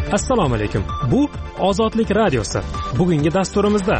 Assalomu alaykum. Bu Ozodlik radiosi. Bugungi dasturimizda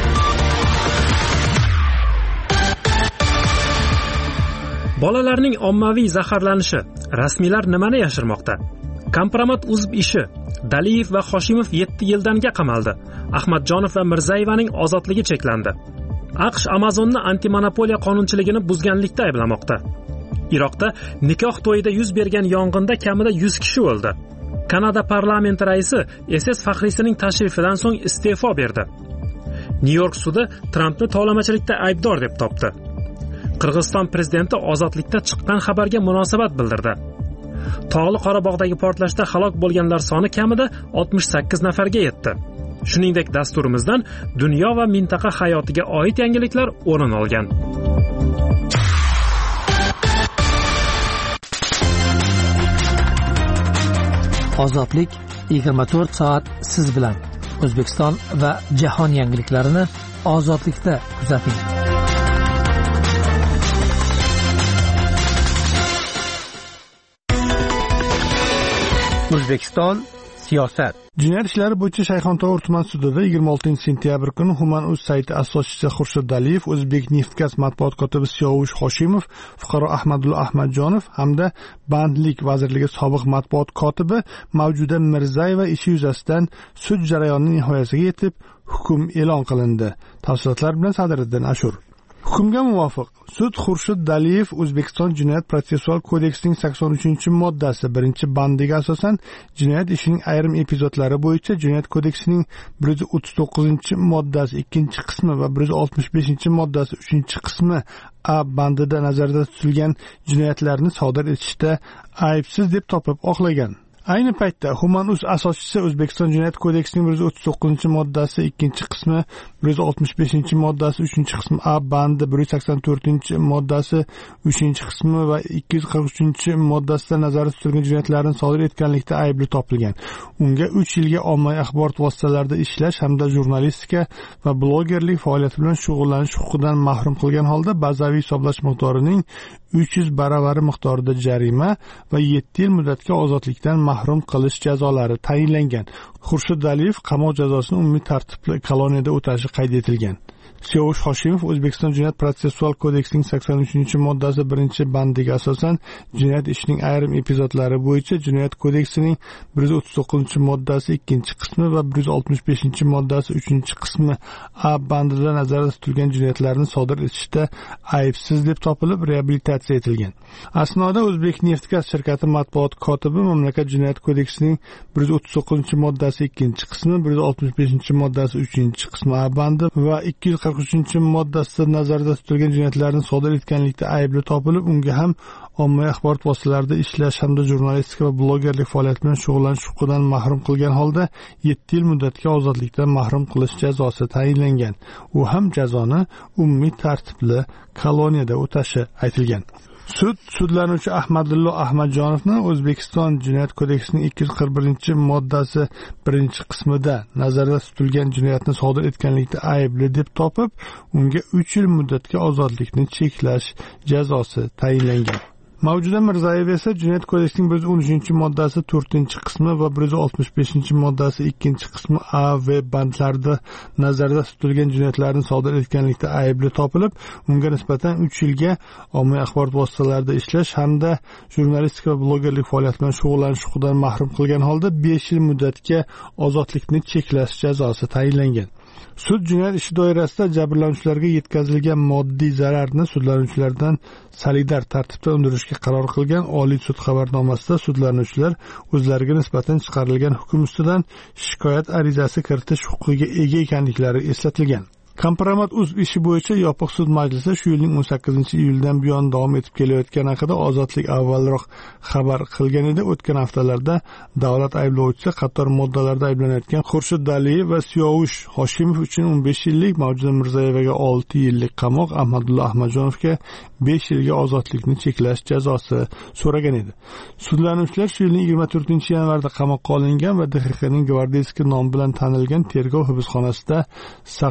bolalarning ommaviy zaharlanishi, rasmiylar nimani yashirmoqda? Kompromat.uz ishi, Daliyev va Hoshimov 7 yildanga qamaldi. Ahmadjonov va Mirzayevaning ozodligi cheklandi. AQSh Amazonni antimonopoliya qonunchiligini buzganlikda ayblamoqda. Iroqda nikoh to'yida yuz bergan yong'inda kamida 100 kishi o'ldi. Kanada parlamenti raisi SS faxriysining tashrifidan so'ng iste'fo berdi. Nyu-York sudi Trampni tovlamachilikda aybdor deb topdi. Qirg'iziston prezidenti ozodlikda chiqqan xabarga munosabat bildirdi. Tog'li Qorabog'dagi portlashda halok bo'lganlar soni kamida 68 nafarga yetdi. Shuningdek, dasturimizdan dunyo va mintaqa hayotiga oid yangiliklar o'rin olgan. Ozodlik 24 soat siz bilan. O'zbekiston va jahon yangiliklarini ozodlikda kuzating. O'zbekiston siyosat. Jinoyat ishlari bo'yicha Shayxontohur tuman sudida 26-sentyabr kuni Human.uz sayti asoschisi Xurshid Daliyev, O'zbek Neftgaz matbuot kotibi Siyovush Hoshimov, fuqaro Ahmadulla Ahmadjonov hamda Bandlik vazirligi sobiq matbuot kotibi Mavjuda Mirzayeva ishi yuzasidan sud jarayonining nihoyasiga yetib, hukm e'lon qilindi. Tafsilotlar bilan Sadriddin Ashur. Hukmga muvofiq sud Xurshid Daliyev O'zbekiston Jinoyat protsessual kodeksining 83-moddasi 1-bandiga asosan jinoyat ishining ayrim epizodlari bo'yicha Jinoyat kodeksining 139-moddasi 2-qismi va 165-moddasi 3-qismi A bandida nazarda tutilgan jinoyatlarni sodir etishda aybsiz deb topib oqlagan. Ayni paytda Human.uz asoschisi O'zbekiston Jinoyat kodeksining 139-moddasi 2-qismi, 165-moddasi 3-qismi A bandi, 184-moddasi 3-qismi va 243-moddasida nazarda tutilgan jinoyatlarni sodir etganlikda aybli topilgan. Unga 3 yilga ommaviy axborot vositalarida ishlash hamda jurnalistika va blogerlik faoliyati bilan shug'ullanish huquqidan mahrum qilgan holda bazaviy hisoblash miqdorining 300 baravari miqdorida jarima va 7 yil muddatga ozodlikdan mahrum qilish jazolari tayinlangan. Xurshid Daliyev qamoq jazosini umumiy tartibli koloniyada o'tashi qayd etilgan. Siyovush Hoshimov O'zbekiston Jinoyat protsessual kodeksining 83-moddasi 1-bandiga asosan jinoyat ishining ayrim epizodlari bo'yicha Jinoyat kodeksining 139-moddasi 2-qismi va 165-moddasi 3-qismi A bandida nazarda tutilgan jinoyatlarni sodir etishda aybsiz deb topilib reabilitatsiya etilgan. Asnoda O'zbek Neftgaz shirkati matbuot kotibi mamlakat Jinoyat kodeksining 139-moddasi 2-qismi, 165-moddasi 3-qismi A bandi va 243-moddasida nazarda tutilgan jinoyatlarni sodir etganlikda aybli topilib, unga ham ommaviy axborot vositalarida ishlash hamda jurnalistika va blogerlik faoliyati bilan shug'ullanish huquqidan mahrum qilgan holda 7 yil muddatga ozodlikdan mahrum qilish jazosi tayinlangan. U ham jazoni umumiy tartibli koloniyada o'tashi aytilgan. Sudlanuvchi Ahmadulla Ahmadjonovni O'zbekiston Jinoyat kodeksining 241-moddasi 1-qismida nazarda tutilgan jinoyatni sodir etganlikda aybli deb topib, unga 3 yil muddatga ozodlikni cheklash jazosi tayinlangan. Mavjuda Mirzayeva esa Jinoyat kodeksining 113-moddasi 4-qismi va 165-moddasi 2-qismi A va bandlarida nazarda tutilgan jinoyatlarni sodir etganlikda aybli topilib, unga nisbatan 3 yilga ommaviy axborot vositalarida ishlash hamda jurnalistika va blogerlik faoliyati bilan shug'ullanish huquqidan mahrum qilgan holda 5 yil muddatga ozodlikni cheklash jazosi tayinlangan. Sud jinoyat ishi doirasida jabrlanuvchilarga yetkazilgan moddiy zararni sudlanuvchilardan solidar tartibda undirishga qaror qilgan Oliy sud xabarnomasida sudlanuvchilar o'zlariga nisbatan chiqarilgan hukm ustidan shikoyat arizasi kiritish huquqiga ega ekanliklari eslatilgan. Kompromat.uz ishi bo'yicha yopiq sud majlisi shu yilning 18-iyuldan buyon davom etib kelayotgani haqida Ozodlik avvalroq xabar qilgan edi. O'tgan haftalarda davlat ayblovchisi qator moddalarda ayblanayotgan Xurshid Daliyev va Siyovush Hoshimov uchun 15 yillik, Mavjuda Mirzayevaga 6 yillik qamoq, Ahmadulla Ahmadjonovga 5 yilga ozodlikni cheklash jazosi so'ragan edi. Sudlanuvchilar shu yilning 24-yanvarda qamoqqa olingan va DXQning Gvardeyskiy nomi bilan tanilgan tergov hibsxonasida saqlab kelgan.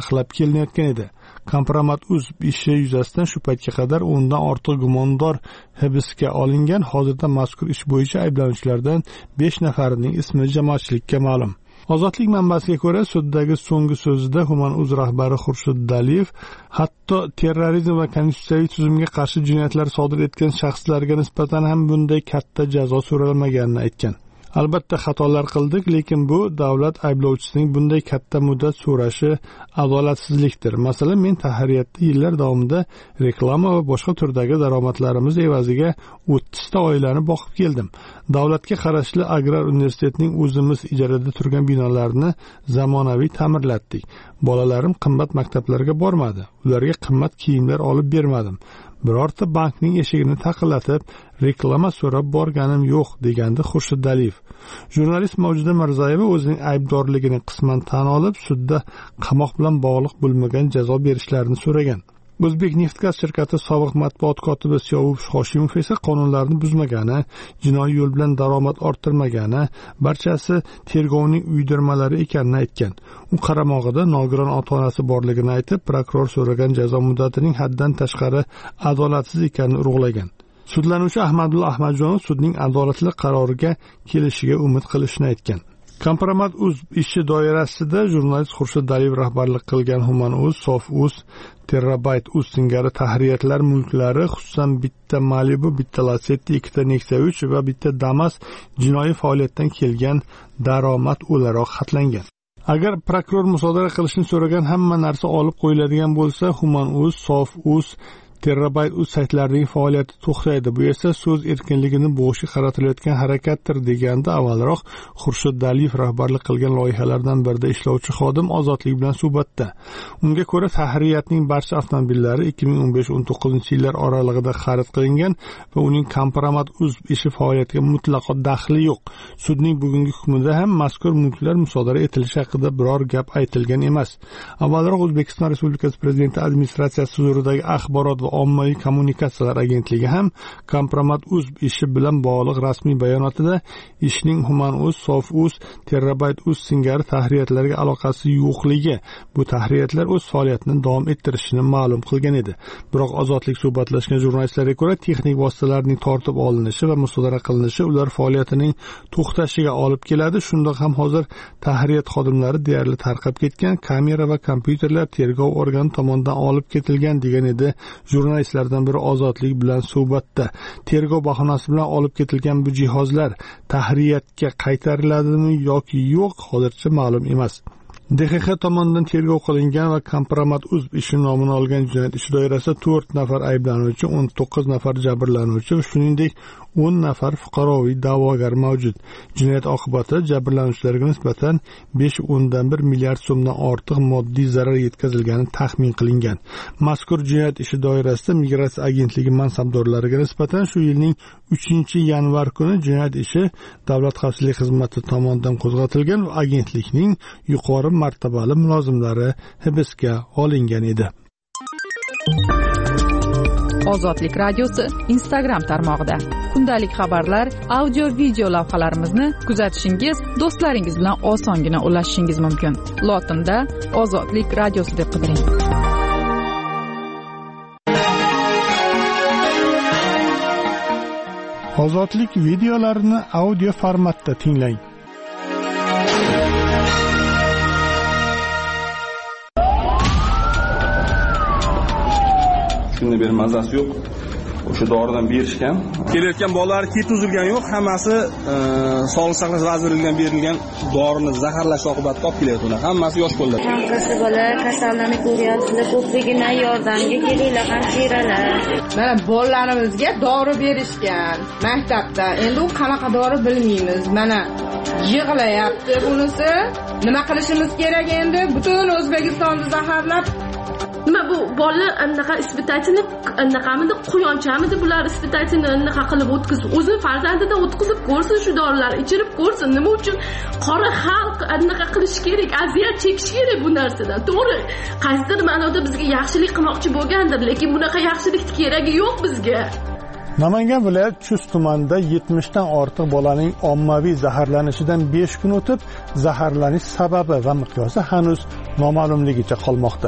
qilinayotgan edi. Kompromat.uz ishi yuzasidan shu paytga qadar 10 dan ortiq gumondor hibsga olingan. Hozirda mazkur ish bo'yicha ayblanuvchilardan 5 nafarining ismi jamoatchilikka ma'lum. Ozodlik manbasiga ko'ra, suddagi so'nggi so'zida Human.uz rahbari Xurshid Daliyev hatto terrorizm va konstitutsiyaviy tuzumga qarshi jinoyatlar sodir etgan shaxslarga nisbatan ham bunday katta jazo so'ralmaganini aytgan. Albatta xatolar qildik, lekin bu davlat ayblovchisining bunday katta muddat so'rashi adolatsizlikdir. Masalan, men tahririyatda yillar davomida reklama va boshqa turdagi daromadlarimiz evaziga 30 ta oilani boqib keldim. Davlatga qarashli Agrar universitetining o'zimiz ijarada turgan binolarini zamonaviy ta'mirlatdik. Bolalarim qimmat maktablarga bormadi. Ularga qimmat kiyimlar olib bermadim. Birorta bankning eshigini taqillatib, reklama so'rab borganim yo'q, degandi Xurshid Daliyev. Jurnalist Mavjuda Mirzayeva o'zining aybdorligini qisman tan olib, sudda qamoq bilan bog'liq bo'lmagan jazo berishlarini so'ragan. O'zbek Neftgaz shirkati sobiq matbuot kotibi Siyovush Hoshimov esa qonunlarni buzmagani, jinoiy yo'l bilan daromad orttirmagani, barchasi tergovning uydirmalari ekanini aytgan. U qaramog'ida nogiron ota-onasi borligini aytib, prokuror so'ragan jazo muddatining haddan tashqari adolatsiz ekanini urg'ulagan. Sudlanuvchi Ahmadulla Ahmadjonov sudning adolatli qaroriga kelishiga umid qilishini aytgan. Kompromat.uz ishi doirasida jurnalist Xurshid Daliyev rahbarlik qilgan Human.uz, Sof.uz, Terabyte.uz singari tahririyatlar mulklari, xususan bitta Malibu, bitta Lacetti, ikkita Nexia 3 va bitta Damas jinoiy faoliyatdan kelgan daromad o'laroq xatlangan. Agar prokuror musodara qilishni so'ragan hamma narsa olib qo'yiladigan bo'lsa, Human.uz, Sof.uz, Terabyte.uz saytlarining faoliyati to'xtaydi. Bu esa so'z erkinligini bo'g'ishga qaratilayotgan harakatdir, deganda avvalroq Xurshid Daliyev rahbarlik qilgan loyihalardan birida ishlovchi xodim Ozodlik bilan suhbatda. Unga ko'ra, tahririyatning barcha avtomobillari 2015-19 yillar oralig'ida xarid qilingan va uning Kompromat.uz ishi faoliyatiga mutlaqo daxli yo'q. Sudning bugungi hukmida ham mazkur mulklar musodara etilishi haqida biror gap aytilgan emas. Avvalroq O'zbekiston Respublikasi Prezidenti administratsiyasi huzuridagi axborot va ommaviy kommunikatsiyalar agentligi ham Kompromat.uz ishi bilan bog'liq rasmiy bayonotida ishning Human.uz, Sof.uz, Terabyte.uz singari tahririyatlarga aloqasi yo'qligi, bu tahririyatlar o'z faoliyatini davom ettirishini ma'lum qilgan edi. Biroq Ozodlik suhbatlashgan jurnalistlarga ko'ra, texnik vositalarning tortib olinishi va musodara qilinishi ular faoliyatining to'xtashiga olib keladi. Shundoq ham hozir tahririyat xodimlari deyarli tarqab ketgan, kamera va kompyuterlar tergov organi tomonidan olib ketilgan, degan edi jurnalistlardan biri Ozodlik bilan suhbatda. Tergov bahonasi bilan olib ketilgan bu jihozlar tahririyatga qaytariladimi yoki yo'q, hozircha ma'lum emas. DXX tomonidan tergov qilingan va Kompromat.uz ishi nomini olgan jinoyat ishi doirasida 4 nafar ayblanuvchi, 19 nafar jabrlanuvchi va shuningdek 10 nafar fuqaroviy da'vogar mavjud. Jinoyat oqibatida jabrlanuvchilarga nisbatan 5.1 milliard so'mdan ortiq moddiy zarar yetkazilgani taxmin qilingan. Mazkur jinoyat ishi doirasida Migratsiya agentligi mansabdorlariga nisbatan shu yilning 3-yanvar kuni jinoyat ishi Davlat xavfsizlik xizmati tomonidan qo'zg'atilgan va agentlikning yuqori martabali mulozimlari hibsga olingan edi. Ozodlik radiosi Instagram tarmog'ida kundalik xabarlar, audio, video lavhalarimizni kuzatishingiz, do'stlaringiz bilan osongina ulashishingiz mumkin. Lotinda Ozodlik radiosi deb qidiring. Ozodlik videolarini audio formatda tinglang. Shunday bir mazasi yo'q. O'sha doridan berishgan. Kelayotgan bolalar ket uzilgani yo'q, hammasi Sog'liqni saqlash vazirligidan berilgan dorini zaharlash oqibatida olib kelyapti ular. Hammasi yosh bolalar. Hammasi bola kasallanib ko'ryapsizlar, ko'pligina yordamga kelinglar, hamshiralar. Mana bolalarimizga dori berishgan maktabda. Endi u qanaqa dori bilmaymiz. Mana yig'layapti bunisi. Nima qilishimiz kerak endi? Butun O'zbekistonni zaharlab nima bu bolalar anaqa ispitachini anaqamidi quyonchamidi bular ispitachini anaqa qilib o'tkazib o'zini farzandidan o'tkazib ko'rsin, shu dorilarni ichirib ko'rsin. Nima uchun qora xalq anaqa qilish kerak, aziyat chekish kerak bu narsadan? To'g'ri, qaysidir ma'noda bizga yaxshilik qilmoqchi bo'lgandir, lekin bunaqa yaxshilikning keragi yo'q bizga. Namangan viloyat Chust tumanida 70 dan ortiq bolaning ommaviy zaharlanishidan 5 kun o'tib, zaharlanish sababi va miqyosi hanuz noma'lumligicha qolmoqda.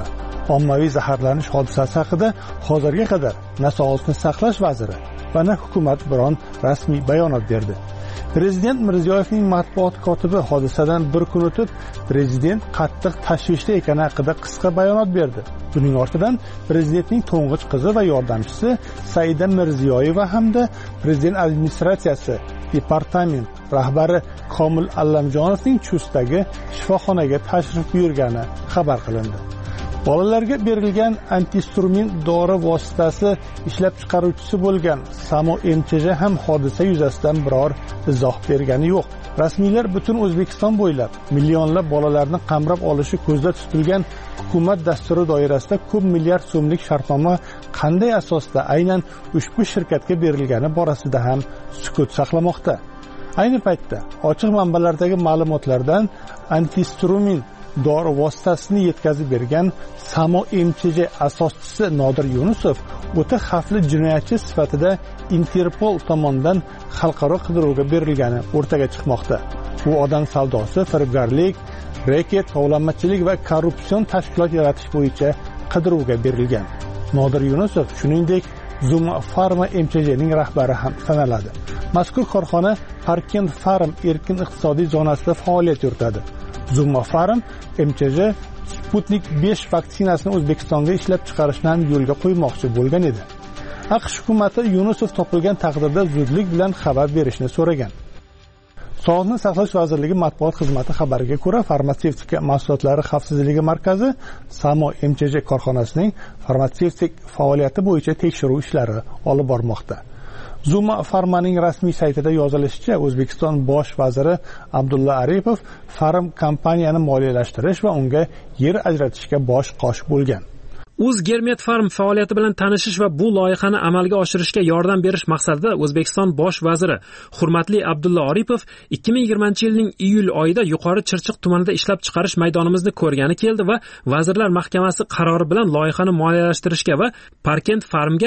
Ommaviy zaharlanish hodisasi haqida hozirga qadar na Sog'liqni saqlash vaziri va na hukumat biron rasmiy bayonot berdi. Prezident Mirziyoyevning matbuot kotibi hodisadan bir kun o'tib prezident qattiq tashvishda ekani haqida qisqa bayonot berdi. Buning ortidan prezidentning to'ng'ich qizi va yordamchisi Saida Mirziyoyeva hamda prezident administratsiyasi departament rahbari Komil Allamjonovning Chustdagi shifoxonaga tashrif buyurgani xabar qilindi. Bolalarga berilgan antihistamin dori vositasi ishlab chiqaruvchisi bo'lgan Samo MCJ ham hodisa yuzasidan biror izoh bergani yo'q. Rasmiylar butun O'zbekiston bo'ylab millionlab bolalarni qamrab olishi ko'zda tutilgan hukumat dasturi doirasida ko'p milliard so'mlik shartnoma qanday asosda aynan ushbu shirkatga berilgani borasida ham sukut saqlamoqda. Ayni paytda ochiq manbalardagi ma'lumotlardan antihistamin dori vositasini yetkazib bergan Samo MCJ asoschisi Nodir Yunusov o'ta xavfli jinoyatchi sifatida Interpol tomonidan xalqaro qidiruvga berilgani o'rtaga chiqmoqda. Bu odam savdosi, firibgarlik, reket, tovlamachilik va korrupsion tashkilot yaratish bo'yicha qidiruvga berilgan. Nodir Yunusov shuningdek Zuma Pharma MCJning rahbari ham sanaladi. Mazkur korxona Parkent Farm erkin iqtisodiy zonasida faoliyat yuritadi. Zuma Pharm MCJ Sputnik 5 vaksinasini O'zbekistonga ishlab chiqarishni ham yo'lga qo'ymoqchi bo'lgan edi. AQSh hukumati Yunusov topilgan taqdirda zudlik bilan xabar berishni so'ragan. Sog'liqni saqlash vazirligi matbuot xizmati xabariga ko'ra, farmatsevtika mahsulotlari xavfsizligi markazi Samo MCJ korxonasining farmatsevtik faoliyati bo'yicha tekshiruv ishlari olib bormoqda. Zuma Pharmaning rasmiy saytida yozilishicha, O'zbekiston bosh vaziri Abdulla Aripov Pharm kompaniyani moliyalashtirish va unga yer ajratishga bosh qosh bo'lgan. Germet Farm faoliyati bilan tanishish va bu loyihani amalga oshirishga yordam berish maqsadida O'zbekiston bosh vaziri hurmatli Abdulla Aripov 2020-yilning iyul oyida Yuqori Chirchiq tumanida ishlab chiqarish maydonimizni ko'rgani keldi va Vazirlar Mahkamasi qarori bilan loyihani moliyalashtirishga va Parkent Farmga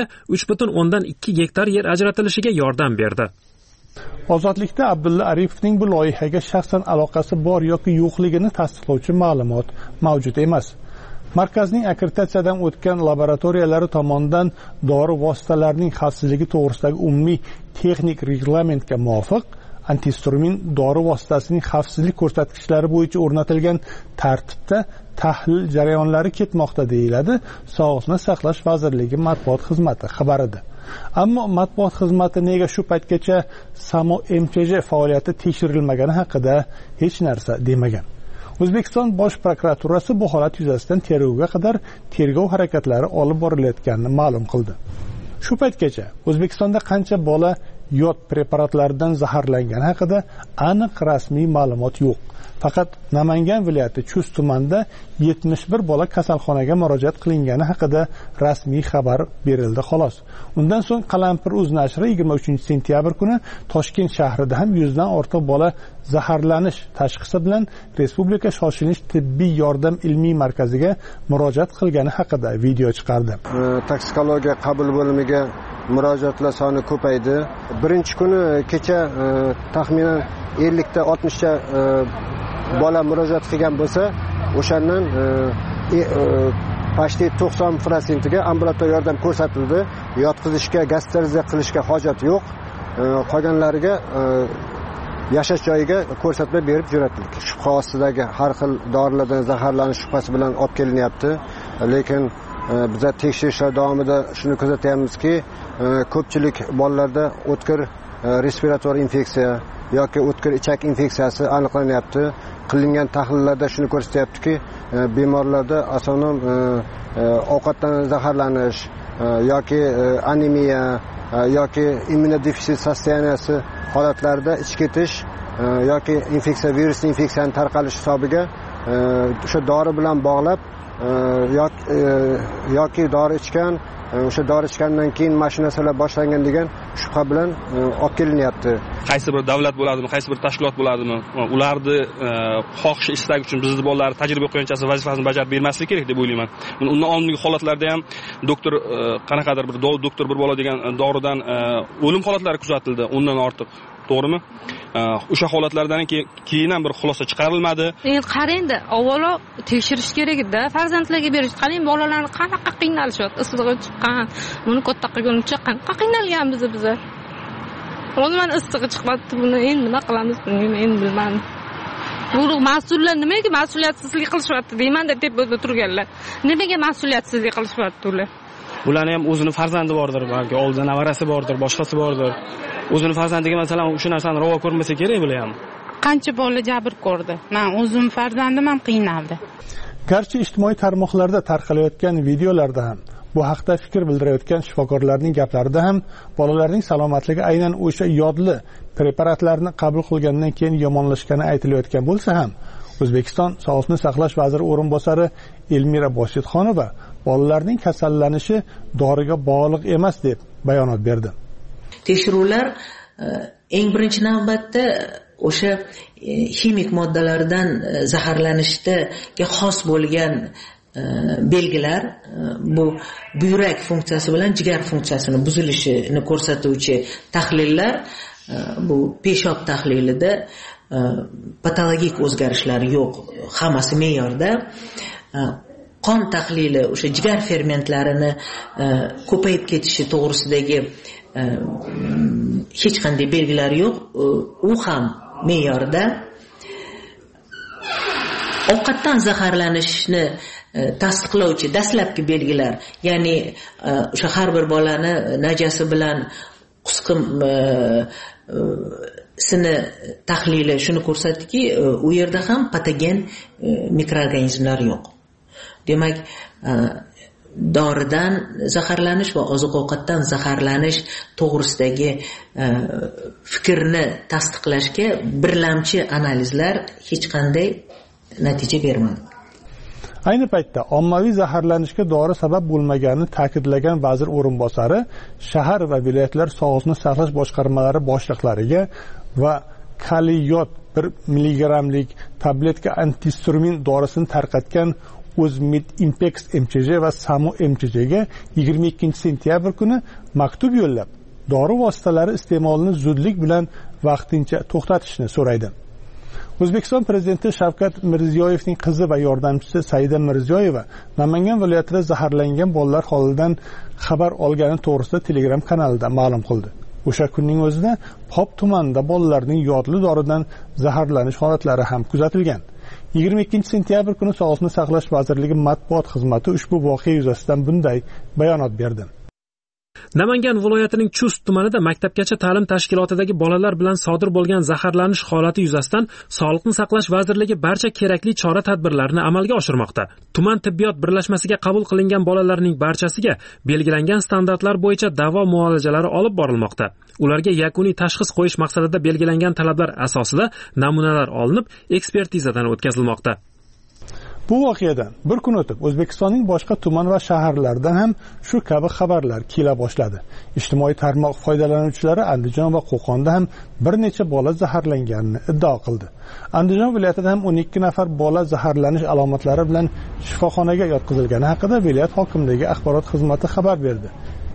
3.2 gektar yer ajratilishiga yordam berdi. Ozodlikda Abdulla Aripovning bu loyihaga shaxsan aloqasi bor yoki yo'qligini tasdiqlovchi ma'lumot mavjud emas. Markazning akkreditatsiyadan o'tgan laboratoriyalari tomonidan dori vositalarining xavfsizligi to'g'risidagi umumiy texnik reglamentga muvofiq antihistamin dori vositasining xavfsizlik ko'rsatkichlari bo'yicha o'rnatilgan tartibda tahlil jarayonlari ketmoqda deyiladi Sog'liqni saqlash vazirligi matbuot xizmati xabarida. Ammo matbuot xizmati nega shu paytgacha Samo MCJ faoliyati tekshirilmagani haqida hech narsa demagan. O'zbekiston bosh prokuraturasi bu holat yuzasidan tergovga qadar tergov harakatlari olib borilayotganini ma'lum qildi. Shu paytgacha O'zbekistonda qancha bola yod preparatlaridan zaharlangani haqida aniq rasmiy ma'lumot yo'q. Faqat Namangan viloyati Chust tumanida 71 bola kasalxonaga murojaat qilingani haqida rasmiy xabar berildi xolos. Undan so'ng Qalampir.uz nashri 23-sentyabr kuni Toshkent shahrida ham 100 dan ortiq bola zaharlanish tashxisi bilan Respublika shoshilinch tibbiy yordam ilmiy markaziga murojaat qilgani haqida video chiqardi. Toksikologiya qabul bo'limiga murojaatlar soni ko'paydi. Birinchi kuni kecha taxminan 50 ta 60 ta bola murojaat qilgan bo'lsa, o'shandan pashti 90% ga ambulator yordam ko'rsatildi. Yotqizishga, gospitalizatsiya qilishga hojat yo'q. Qolganlariga yashash joyiga ko'rsatma berib jo'natildi. Shubha ostidagi har xil dorilardan zaharlanish shubhasi bilan olib kelinyapti. Lekin biz tekshirishlar davomida shuni kuzatyapmizki, ko'pchilik bolalarda o'tkir respirator infeksiya yoki o'tkir ichak infeksiyasi aniqlanyapti. Qilingan tahlillarda shuni ko'rsatyaptiki, bemorlarda asonan ovqatdan zaharlanish yoki anemiya yoki immunodefitsit sostoyaniyasi holatlarida ichib ketish yoki infeksiya virus infeksiyaning tarqalishi hisobiga o'sha dori bilan bog'lab yoki dori ichgan, o'sha dori ichgandan keyin mana shu narsalar boshlangan degan shubha bilan olib kelinyapti. Qaysi bir davlat bo'ladimi, qaysi bir tashkilot bo'ladimi, ularni xohish istagi uchun bizni bolalar tajriba qo'yganchasi vazifasini bajarib bermaslik kerak deb o'ylayman. Undan oldingi holatlarda ham doktor qanaqadir bir doktor bir bola degan doridan o'lim holatlari kuzatildi, undan ortiq. To'g'rimi? o'sha holatlardan keyin ham bir xulosa chiqarilmadi. Endi qarangda, avvalo tekshirish kerak edi. Farzandlarga berish. Qarang, bolalarni qanaqa qiynalishyapti. Issig'i chiqqan, buni katta qilguncha qanaqa qiynalganmiz biz. O'zman issig'i chiqmadi, buni endi nima qilamiz, endi bilmadim. Bu mas'ullar nimaga mas'uliyatsizlik qilishyapti deyman-da, deb turganlar. Nimaga mas'uliyatsizlik qilishyapti ular? Ularning ham o'zini farzandi bordir, balki oldida navarasi bordir, boshqasi bordir. O'zini farzandiga masalan shu narsani ravo ko'rmasa kerak bular ham. Qancha bola jabr ko'rdi. Men o'zim farzandim ham qiynaldi. Garchi ijtimoiy tarmoqlarda tarqalayotgan videolarda ham bu haqda fikr bildirayotgan shifokorlarning gaplarida ham bolalarning salomatligi aynan o'sha yodli preparatlarni qabul qilgandan keyin yomonlashgani aytilayotgan bo'lsa ham, O'zbekiston Sog'liqni saqlash vaziri o'rinbosari Elmira Boshitxonova bolalarning kasallanishi doriga bog'liq emas deb bayonot berdi. Tekshiruvlar eng birinchi navbatda o'sha ximik moddalardan zaharlanishga xos bo'lgan belgilar, bu buyrak funksiyasi bilan jigar funksiyasini buzilishini ko'rsatuvchi tahlillar, bu peshob tahlilida patologik o'zgarishlar yo'q, hammasi me'yorda. Qon tahlili o'sha jigar fermentlarini ko'payib ketishi to'g'risidagi hech qanday belgilar yo'q, u ham me'yorda. Ovqatdan zaharlanishni tasdiqlovchi dastlabki belgilar, ya'ni o'sha har bir bolani najasi bilan qusqim sini tahlili shuni ko'rsatdiki, u yerda ham patogen mikroorganizmlar yo'q. Demak, doridan zaharlanish va oziq-ovqatdan zaharlanish to'g'risidagi fikrni tasdiqlashga birlamchi analizlar hech qanday natija bermadi. Ayni paytda ommaviy zaharlanishga dori sabab bo'lmaganini ta'kidlagan vazir o'rinbosari shahar va viloyatlar sog'liqni saqlash boshqarmalari boshliqlariga va kaliyot 1 milligrammlik tabletka antihistamин dorisini tarqatgan O'zmid Impex MCJ va Samo MCJga 22 sentyabr kuni maktub yo'llab, dori vositalari iste'molini zudlik bilan vaqtincha to'xtatishni so'raydi. O'zbekiston prezidenti Shavkat Mirziyoyevning qizi va yordamchisi Saida Mirziyoyeva Namangan viloyatida zaharlangan bolalar holidan xabar olgani to'g'risida Telegram kanalida ma'lum qildi. O'sha kunning o'zida Pop tumanida bolalarning yodli doridan zaharlanish holatlari ham kuzatilgan. 22 sentyabr kuni Sog'liqni saqlash vazirligi matbuot xizmati ushbu voqea yuzasidan bunday bayonot berdi. Namangan viloyatining Chust tumanida maktabgacha ta'lim tashkilotidagi bolalar bilan sodir bo'lgan zaharlanish holati yuzasidan Sog'liqni saqlash vazirligi barcha kerakli chora-tadbirlarni amalga oshirmoqda. Tuman tibbiyot birlashmasiga qabul qilingan bolalarning barchasiga belgilangan standartlar bo'yicha davo muolajalari olib borilmoqda. Ularga yakuniy tashxis qo'yish maqsadida belgilangan talablar asosida namunalar olinib, ekspertizadan o'tkazilmoqda. Bu voqeadan bir kun o'tib O'zbekistonning boshqa tuman va shaharlaridan ham shu kabi xabarlar kela boshladi. Ijtimoiy tarmoq foydalanuvchilari Andijon va Qo'qonda ham bir necha bola zaharlanganini iddao qildi. Andijon viloyatida ham 12 nafar bola zaharlanish alomatlari bilan shifoxonaga yotqizilgani haqida viloyat hokimligi axborot xizmati xabar berdi.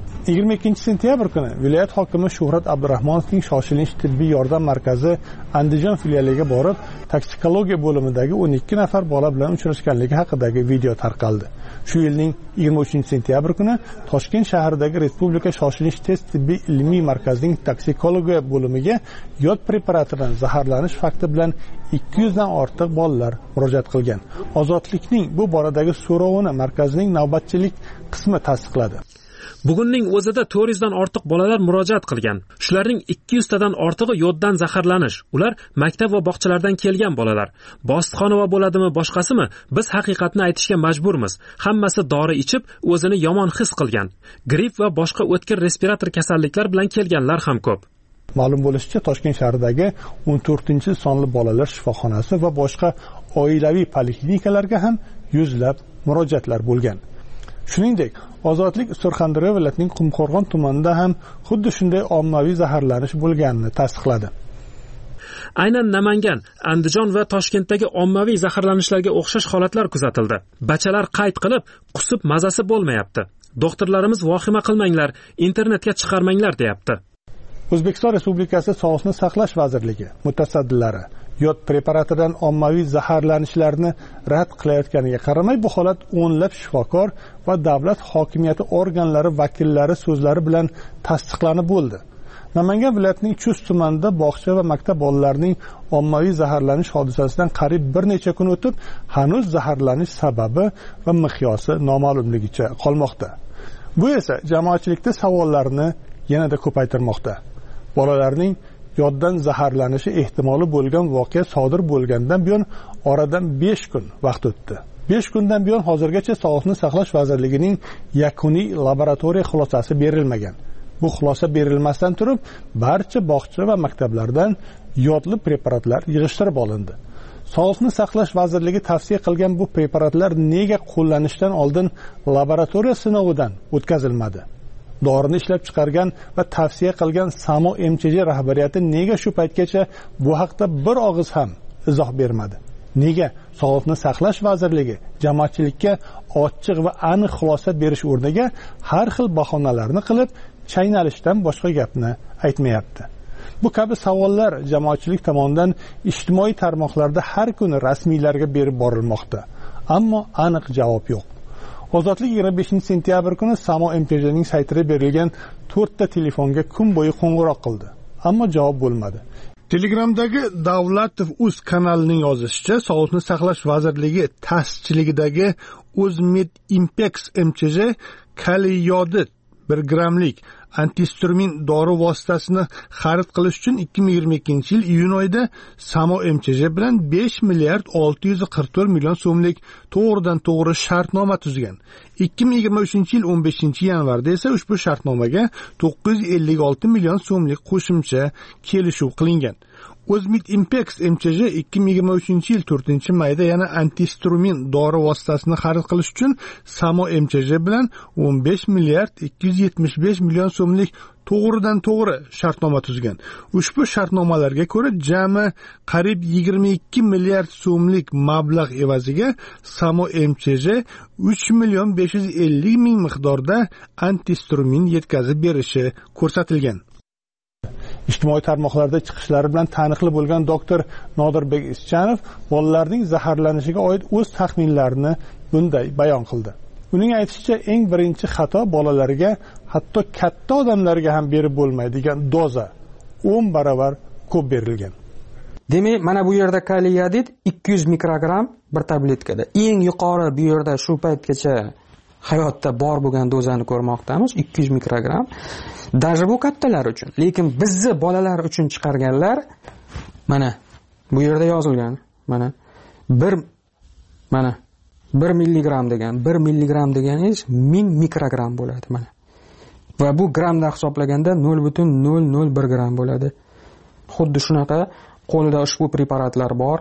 22 sentyabr kuni viloyat hokimi Shuhrat Abdurahmonovning shoshilinch tibbiy yordam markazi Andijon filialiga borib, toksikologiya bo'limidagi 12 nafar bola bilan uchrashganligi haqidagi video tarqaldi. Shu yilning 23 sentyabr kuni Toshkent shahridagi Respublika shoshilinch test tibbiy ilmiy markazining toksikologiya bo'limiga yod preparatidan zaharlanish fakti bilan 200 dan ortiq bolalar murojaat qilgan. Ozodlikning bu boradagi so'rovini markazining navbatchilik qismi tasdiqladi. Bugunning o'zida 400 dan ortiq bolalar murojaat qilgan. Shularning 200 tadan ortig'i yoddan zaharlanish. Ular maktab va bog'chalardan kelgan bolalar. Bositxonova bo'ladimi, boshqasimi? Biz haqiqatni aytishga majburmiz. Hammasi dori ichib, o'zini yomon his qilgan. Gripp va boshqa o'tkir respirator kasalliklar bilan kelganlar ham ko'p. Ma'lum bo'lishicha, Toshkent shahridagi 14-sonli bolalar shifoxonasi va boshqa oilaviy poliklinikalarga ham yuzlab murojaatlar bo'lgan. Shuningdek, Ozodlik Surxondaryo viloyatining Qumqo'rg'on tumanida ham xuddi shunday ommaviy zaharlanish bo'lganini tasdiqladi. Aynan Namangan, Andijon va Toshkentdagi ommaviy zaharlanishlarga o'xshash holatlar kuzatildi. Bachalar qayd qilib, qusib mazasi bo'lmayapti. Doktorlarimiz vahima qilmanglar, internetga chiqarmanglar deyapti. O'zbekiston Respublikasi Sog'liqni saqlash vazirligi mutasaddilari yod preparatidan ommaviy zaharlanishlarni rad qilayotganiga qaramay, bu holat o'nlab shifokor va davlat hokimiyati organlari vakillari so'zlari bilan tasdiqlanib bo'ldi. Namangan viloyatining Chust tumanida bog'cha va maktab bolalarining ommaviy zaharlanish hodisasidan qariyb bir necha kun o'tib, hanuz zaharlanish sababi va miqyosi noma'lumligicha qolmoqda. Bu esa jamoatchilikda savollarni yanada ko'paytirmoqda. Bolalarning yoddan zaharlanishi ehtimoli bo'lgan voqea sodir bo'lgandan buyon oradan 5 kun vaqt o'tdi. 5 kundan buyon hozirgacha Sog'liqni saqlash vazirligining yakuniy laboratoriya xulosasi berilmagan. Bu xulosa berilmasdan turib, barcha bog'cha va maktablardan yodli preparatlar yig'ishtirib olindi. Sog'liqni saqlash vazirligi tavsiya qilgan bu preparatlar nega qo'llanishdan oldin laboratoriya sinovidan o'tkazilmadi? Dorini ishlab chiqargan va tavsiya qilgan Samo MCJ rahbariyati nega shu paytgacha bu haqda bir og'iz ham izoh bermadi? Nega Sog'liqni saqlash vazirligi jamoatchilikka ochiq va aniq xulosa berish o'rniga har xil bahonalarni qilib, chaynalishdan boshqa gapni aytmayapti? Bu kabi savollar jamoatchilik tomonidan ijtimoiy tarmoqlarda har kuni rasmiylarga berib borilmoqda. Ammo aniq javob yo'q. Ozodlik 25-sentyabr kuni Samo MTJning saytida berilgan 4 ta telefonga kun bo'yi qo'ng'iroq qildi. Ammo javob bo'lmadi. Telegramdagi Davlatov.uz kanalining yozishicha, Sog'liqni saqlash vazirligi ta'sischiligidagi O'zmedimpex MCJ kaliyodid 1 grammlik antihistamin dori vositasini xarid qilish uchun 2022-yil iyun oyida Samo MCJ bilan 5 milliard 644 million so'mlik to'g'ridan to'g'ri shartnoma tuzgan. 2023-yil 15-yanvarda esa ushbu shartnomaga 956 million so'mlik qo'shimcha kelishuv qilingan. O'zmedimpex MCJ 2023-yil 4-mayda yana antihistamin dori vositasini xarid qilish uchun Samo MCJ bilan 15 milliard 275 million so'mlik to'g'ridan to'g'ri shartnoma tuzgan. Ushbu shartnomalarga ko'ra jami qariyb 22 milliard so'mlik mablag' evaziga Samo MCJ 3 million 550 ming miqdorda antihistamin yetkazib berishi ko'rsatilgan. Ijtimoiy tarmoqlarda chiqishlari bilan taniqli bo'lgan doktor Nodirbek Ischanov bolalarning zaharlanishiga oid o'z taxminlarini bunday bayon qildi. Uning aytishicha, eng birinchi xato bolalarga, hatto katta odamlarga ham berib bo'lmaydigan doza 10 barobar ko'p berilgan. Demak, mana bu yerda kaliyodid 200 mikrogram bir tabletkada. Eng yuqori bu yerda shu paytgacha hayotda bor bo'lgan dozani ko'rmoqdamiz, 200 mikrogram. Даже bu kattalar uchun, lekin bizni bolalar uchun chiqarganlar mana bu yerda yozilgan. Mana 1 milligram degan, 1 milligram deganingiz 1000 mikrogram bo'ladi mana. Va bu gramda hisoblaganda 0.001 gram bo'ladi. Xuddi shunaqa qo'lida ushbu preparatlar bor.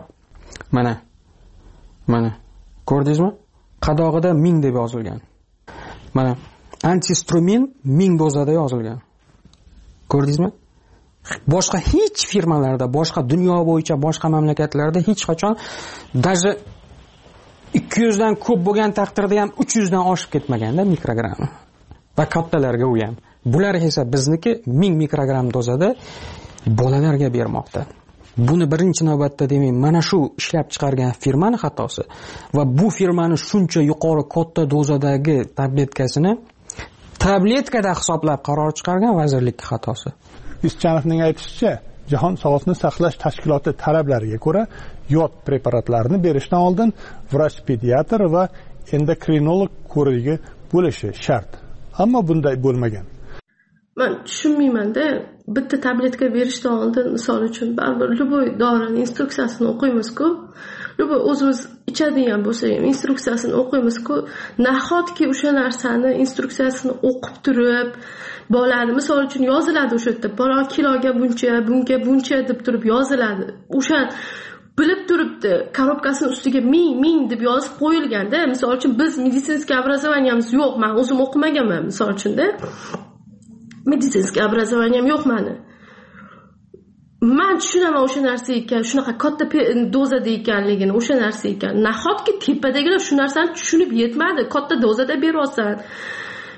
Mana. Ko'rdingizmi? Qadog'ida 1000 deb yozilgan. Mana antihistamin 1000 dozada yozilgan. Ko'rdingizmi? Boshqa hech firmalarda, boshqa dunyo bo'yicha boshqa mamlakatlarda hech qachon даже 200 dan ko'p bo'lgan taqdirda ham 300 dan oshib ketmaganda mikrogram. Va kattalarga u ham. Bular esa bizniki 1000 mikrogram dozada bolalarga bermoqda. Buni birinchi navbatda demak, mana shu ishlab chiqargan firmaning xatosi va bu firmani shuncha yuqori katta dozadagi tabletkasini tabletkada hisoblab qaror chiqargan vazirlikning xatosi. Ischanovning aytishicha, Jahon Sog'liqni saqlash tashkiloti talablariga ko'ra, yod preparatlarni berishdan oldin vrach pediatr va endokrinolog ko'rigi bo'lishi shart. Ammo bunday bo'lmagan. Men tushunmayman-da, bitta tabletka berishdan oldin, misol uchun, baribir любой dorining instruksiyasini o'qiymiz-ku. Любой o'zimiz ichadigan bo'lsa ham instruksiyasini o'qiymiz-ku. Nahotki o'sha narsani instruksiyasini o'qib turib, bolani misol uchun yoziladi o'sha yerda, bola kiloga buncha, bunga buncha deb turib yoziladi. O'sha bilib turibdi, korobkasining ustiga 1000 deb yozib qo'yilganda, misol uchun biz meditsinskiy obrazovaniyamiz yo'q, men o'zim o'qimaganman, misol uchun-da. Meditsinskiy obrazovaniyam yo'q meni. Men tushunaman o'sha narsa ekan, shunaqa katta dozada ekanligini, o'sha narsa ekan. Nahotki tepadagilar shu narsani tushunib yetmadi, katta dozada beryapsan.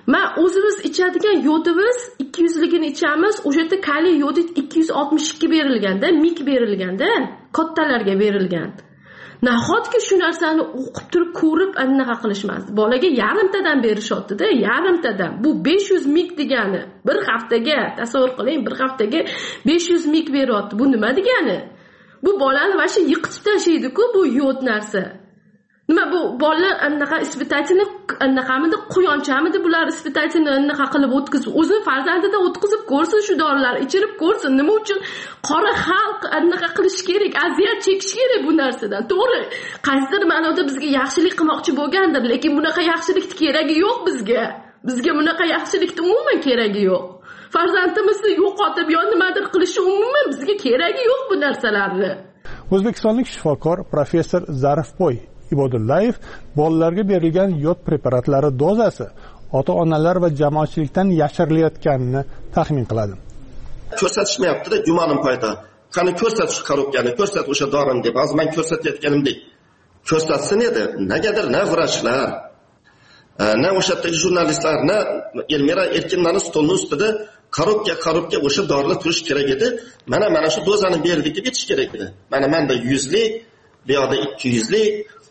Men o'zimiz ichadigan yodimiz 200 ligini ichamiz. O'sha yerda kaliy yodid 262 berilganda, mik berilganda, kattalarga berilgan. Nahotki shu narsani o'qib turib ko'rib anaqa qilishmasdi. Bolaga yarimtadan berishotdi-da, yarimtadan. Bu 500 mik degani. Bir haftaga, tasavvur qiling, bir haftaga 500 mik beryapti. Bu nima degani? Bu bolani vashi yiqitib tashlaydi-ku bu yod narsa. Nima bu bolalar anaqa ispitachini anaqamidi quyonchamidi bular ispitachini anaqa qilib o'tkazib, o'zini farzandidan o'tkazib ko'rsin, shu dorilarni ichirib ko'rsin. Nima uchun qora xalq anaqa qilish kerak, aziyat chekish kerak bu narsadan. To'g'ri, qaysidir ma'noda bizga yaxshilik qilmoqchi bo'lgandir, lekin bunaqa yaxshilikning keragi yo'q bizga. Bizga bunaqa yaxshilikning umuman keragi yo'q. Farzandimizni yo'qotib yo nimadir qilishi umuman bizga keragi yo'q bu narsalarni. O'zbekistonlik shifokor professor Zarifboy Ibodullayev bolalarga berilgan yod preparatlari dozasi ota-onalar va jamoatchilikdan yashirilayotganini taxmin qiladi. Ko'rsatishmayapti-da, gumonim paydo. Qani ko'rsatish korobkani, ko'rsat o'sha dorini deb, hozir men ko'rsatayotganimdek ko'rsatsin edi. Negadir na vrachlar, na o'sha yerdagi jurnalistlar, na Elmira Erkinlarning stolning ustida korobka o'sha dorilar turish kerak edi. Mana shu dozani berdik deb aytish kerak edi. Mana menda 100 lik, bu yoqda 200 lik,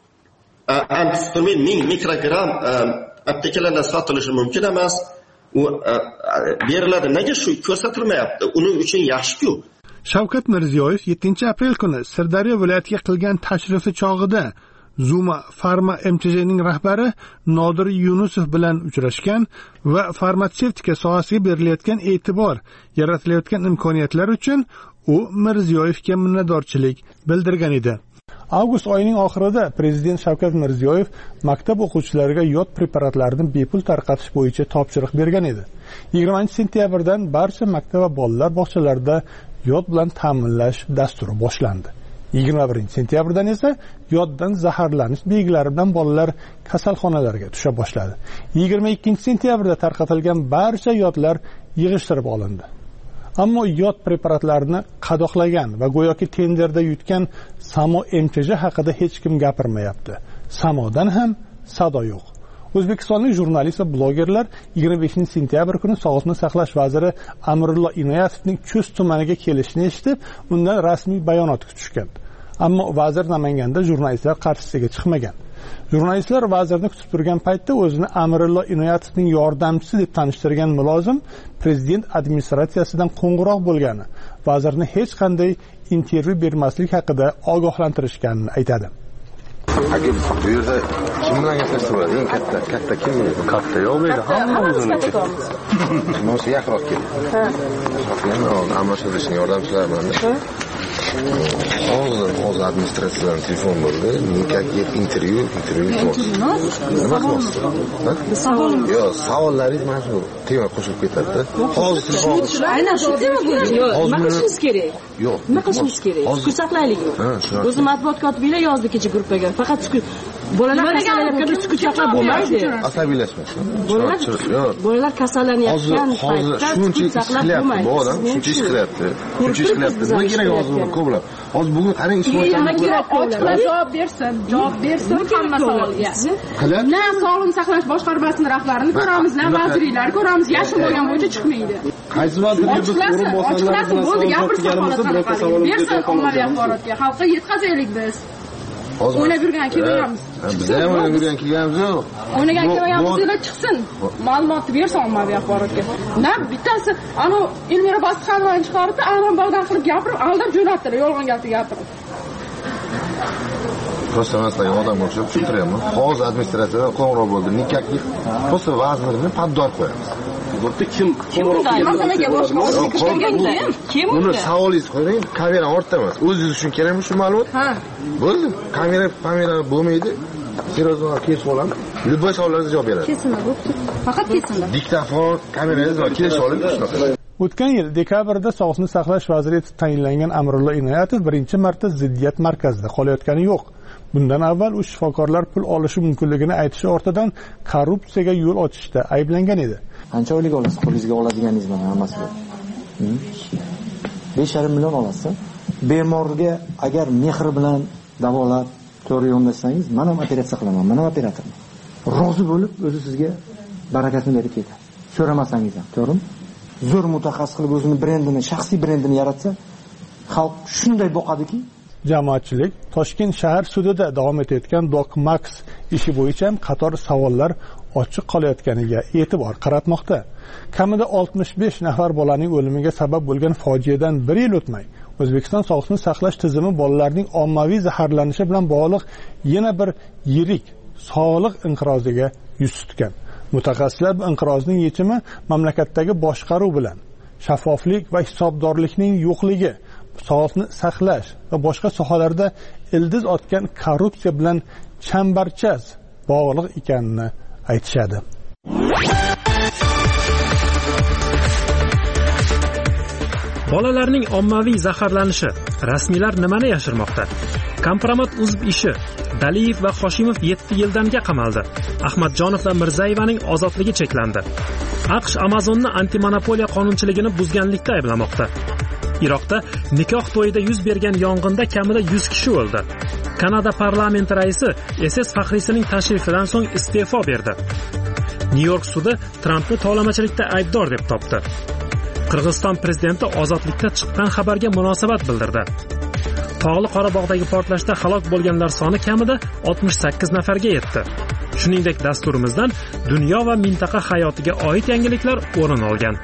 amfetamin 1000 mikrogram aptekalarda sotilishi mumkin emas. U beriladi. Nega shu ko'rsatilmayapti? Uning uchun yaxshi-ku. Shavkat Mirziyoyev 7-aprel kuni Sirdaryo viloyatiga qilgan tashrifi chog'ida Zuma Pharma MTJning rahbari Nodir Yunusov bilan uchrashgan va farmatsevtika sohasiga berilayotgan e'tibor, yaratilayotgan imkoniyatlar uchun u Mirziyoyevga minnatdorchilik bildirgan edi. Avgust oyining oxirida Prezident Shavkat Mirziyoyev maktab o'quvchilariga yod preparatlarini bepul tarqatish bo'yicha topshiriq bergan edi. 20-sentyabrdan barcha maktab va bolalar bog'chalarida yod bilan ta'minlash dasturi boshlandi. 21-sentyabrdan esa yoddan zaharlanish belgilari bilan bolalar kasalxonalarga tusha boshladi. 22-sentyabrda tarqatilgan barcha yodlar yig'ishtirib olindi. Ammo yod preparatlarini qadoqlagan va go'yoki tenderda yutgan Samo MTJ haqida hech kim gapirmayapti. Samodan ham sado yo'q. O'zbekistonlik jurnalist va blogerlar 25-sentyabr kuni Sog'liqni saqlash vaziri Amrullo Inoyatovning Ko'z tumaniga kelishini eshitib, undan rasmiy bayonot kutishgan. Ammo vazir Namanganda jurnalistlar qarshisiga chiqmagan. Jurnalistlar vazirni kutib turgan paytda o'zini Amrullo Inoyatovning yordamchisi deb tanishtirgan mulozim prezident administratsiyasidan qo'ng'iroq bo'lgani, vazirni hech qanday intervyu bermaslik haqida ogohlantirishganini aytadi. Bu yerda kim bilan gaplashtiradi? Eng katta kim? Katta yo'q bu yerda. Hamma o'ziniki. Nosi yaqinroq keldi. Ha. Amashadishning yordamchilari bilan. Hozir administratsiyadan telefon bo'ldi. Nikakga intervyu nima qilmoqchisiz? Yo'q, savollaringiz mana shu tema qo'shib ketadi. Hozir telefon. Aynan shu tema bo'yicha. Nima qilishimiz kerak? Yo'q. Nima qilishimiz kerak? Sukut saqlaylikmi? O'zi matbuot kotibiylar yozdi kecha gruppaga. Faqat sukut. Bolalar kasallanayotganda sukut saqlab bo'lmaydi. Asabiylashmasin. Bolalar kasallanayotgan paytda shuncha saqlab bo'lmaydi. Bu odam shuncha ish qilyapti. Nima kerak hozir ko'plab? Hozir bugun qarang javob bersin hamma savolga. Na sog'liqni saqlash boshqarmasining rahbarini ko'ramiz, na vazirlar ko'ramiz, yashin bo'lgan bo'yicha chiqmaydi. Qaysi vazirga biz o'rinbosarlar bilan bo'ldi, gapirsa bersin ommaviy axborotga, xalqqa yetkazaylik biz. O'ylab yurgan kelganmiz. Biz ham o'ylab yurgan kelganmiz yo'q. O'ynagan kelganimizlar chiqsin. Ma'lumot bersin ommaviy axborotga. Na bittasi anu Elmira Bosqanova chiqardi, Amron Bogdan qilib gapirib, aldab jo'natdilar, yolg'on gapirib. Prosta masalan odam o'xshab tushuntiryapman. Hozir administratsiyadan qo'ng'iroq bo'ldi. Nikakli prosta vazirni paddor qo'yamiz. Bo'pti, kim masalaga boshqa kim? Uni savolingizni qo'ying, kamera ortda emas. O'zingiz uchun kerakmi shu ma'lumot? Ha. Bo'ldi. Kamera bo'lmaydi. Serozdan kelib olamiz. Любой savollaringizga javob beradi. Kesinlar, bo'pti. Faqat kesinlar. Diktafon, kamerangiz bor, kelib olib shunaqa. O'tgan yil dekabrda Sog'liqni saqlash vaziri etib tayinlangan Amrullo Inoyatov birinchi marta ziddiyat markazida qolayotgani yo'q. Bundan avval u shifokorlar pul olishi mumkinligini aytishi ortidan korrupsiyaga yo'l ochishda ayblangan edi. Qancha oylik olasiz? Qo'lingizga oladiganingiz bilan hammasiga. 5,5 million olasiz. Bemorga agar mehr bilan davolab, to'g'ri yondashsangiz, men ham operatsiya qilaman, men ham operatorman. Rozi bo'lib o'zi sizga barakasini berib ketadi. So'ramasangiz ham, to'g'rimi? Zo'r mutaxassis qilib o'zini brendini, shaxsiy brendini yaratsa, xalq shunday boqadiki, jamoatchilik Toshkent shahar sudida davom etayotgan Doc Max ishi bo'yicha ham qator savollar ochiq qolayotganiga e'tibor qaratmoqda. Kamida 65 nafar bolaning o'limiga sabab bo'lgan fojiadan 1 yil o'tmay, O'zbekiston sog'liqni saqlash tizimi bolalarning ommaviy zaharlanishi bilan bog'liq yana bir yirik sog'liq inqiroziga yuz tutgan. Mutaxassislar bu inqirozning yechimi mamlakatdagi boshqaruv bilan, shaffoflik va hisobdorlikning yo'qligi, sog'liqni saqlash va boshqa sohalarda ildiz otgan korrupsiya bilan chambarchas bog'liq ekanini aytishadi. Bolalarning ommaviy zaharlanishi, rasmiylar nimani yashirmoqda? Kompromot uzib ishi, Daliyev va Hoshimov 7 yildanga qamaldi. Ahmadjonov va Mirzayevaning ozodligi cheklandi. AQSh Amazonni antimonopoliya qonunchiligini buzganlikda ayblamoqda. Iroqda nikoh to'yida yuz bergan yong'inda kamida 100 kishi o'ldi. Kanada parlamenti raisi SS faxriysining tashrifidan so'ng iste'fo berdi. Nyu-York sudi Trampni tovlamachilikda aybdor deb topdi. Qirg'iziston prezidenti ozodlikda chiqqan xabarga munosabat bildirdi. Tog'li Qorabog'dagi portlashda halok bo'lganlar soni kamida 68 nafarga yetdi. Shuningdek, dasturimizdan dunyo va mintaqa hayotiga oid yangiliklar o'rin olgan.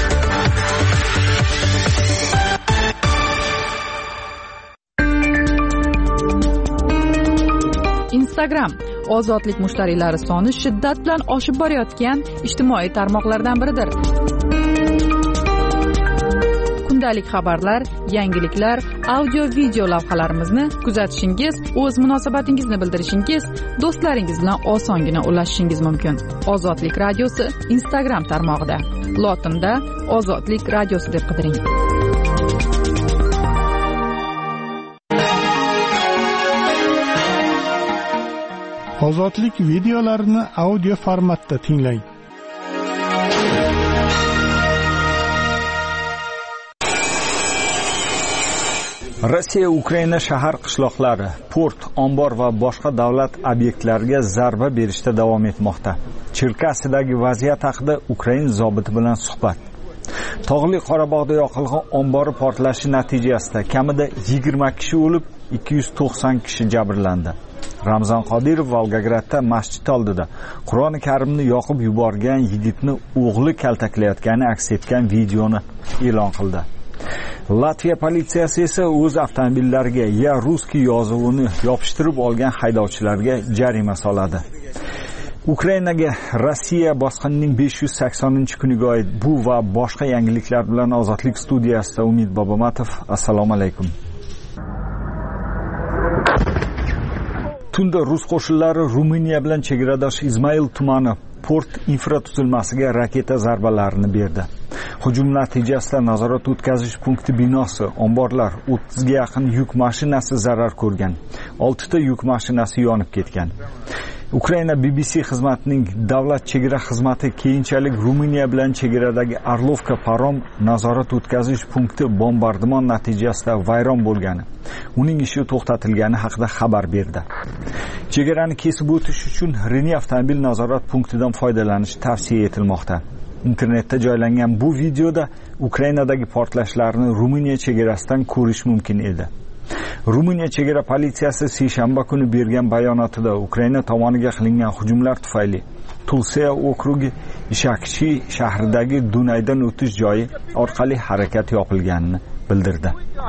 Instagram ozodlik mushtariylari soni shiddat bilan oshib borayotgan ijtimoiy tarmoqlardan biridir. Kundalik xabarlar, yangiliklar, audio-video lavhalarimizni kuzatishingiz, o'z munosabatingizni bildirishingiz, do'stlaringiz bilan osongina ulashishingiz mumkin. Ozodlik radiosi Instagram tarmog'ida. Lotinda Ozodlik radiosi deb qidiring. Ozodlik videolarini audio formatda tinglang. Rossiya Ukraina shahar qishloqlari, port, ombor va boshqa davlat obyektlariga zarba berishda davom etmoqda. Cherkasidagi vaziyat haqida Ukraina zobiti bilan suhbat. Tog'li Qorabog'da yoqilg'i ombori portlashi natijasida kamida 20 kishi o'lib, 290 kishi jabrlandi. Ramzan Qodirov Volgogradda masjid oldida Qur'oni Karimni yoqib yuborgan yigitni o'g'li kaltaklayotgani aks etgan videoni e'lon qildi. Latviya politsiyasi esa o'z avtomobillariga "Ya ruskiy" yozuvini yopishtirib olgan haydovchilarga jarima soladi. Ukrainaga Rossiya bosqinining 580-kuniga oid bu va boshqa yangiliklar bilan Ozodlik studiyasida Umid Bobomatov. Assalomu alaykum. Tunda rus qo'shinlari Ruminiya bilan chegaradosh Izmail tumani port infratuzilmasiga raketa zarbalarini berdi. Hujum natijasida nazorat o'tkazish punkti binosi, omborlar, 30 ga yaqin yuk mashinasi zarar ko'rgan. 6 ta yuk mashinasi yonib ketgan. Ukraina BBC xizmatining davlat chegara xizmati keyinchalik Ruminiya bilan chegaradagi Arlovka parom nazorat o'tkazish punkti bombardimon natijasida vayron bo'lgani, uning ishi to'xtatilgani haqida xabar berdi. Chegarani kesib o'tish uchun Reni avtomobil nazorat punktidan foydalanish tavsiya etilmoqda. Internetda joylangan bu videoda Ukrainadagi portlashlarni Ruminiya chegarasidan ko'rish mumkin edi. Ruminiya chegara politsiyasi seshanba kuni bergan bayonotida Ukraina tomoniga qilingan hujumlar tufayli Tulsiya okrugi Ishakchi shahridagi Dunaydan o'tish joyi orqali harakat yopilganini bildirdi.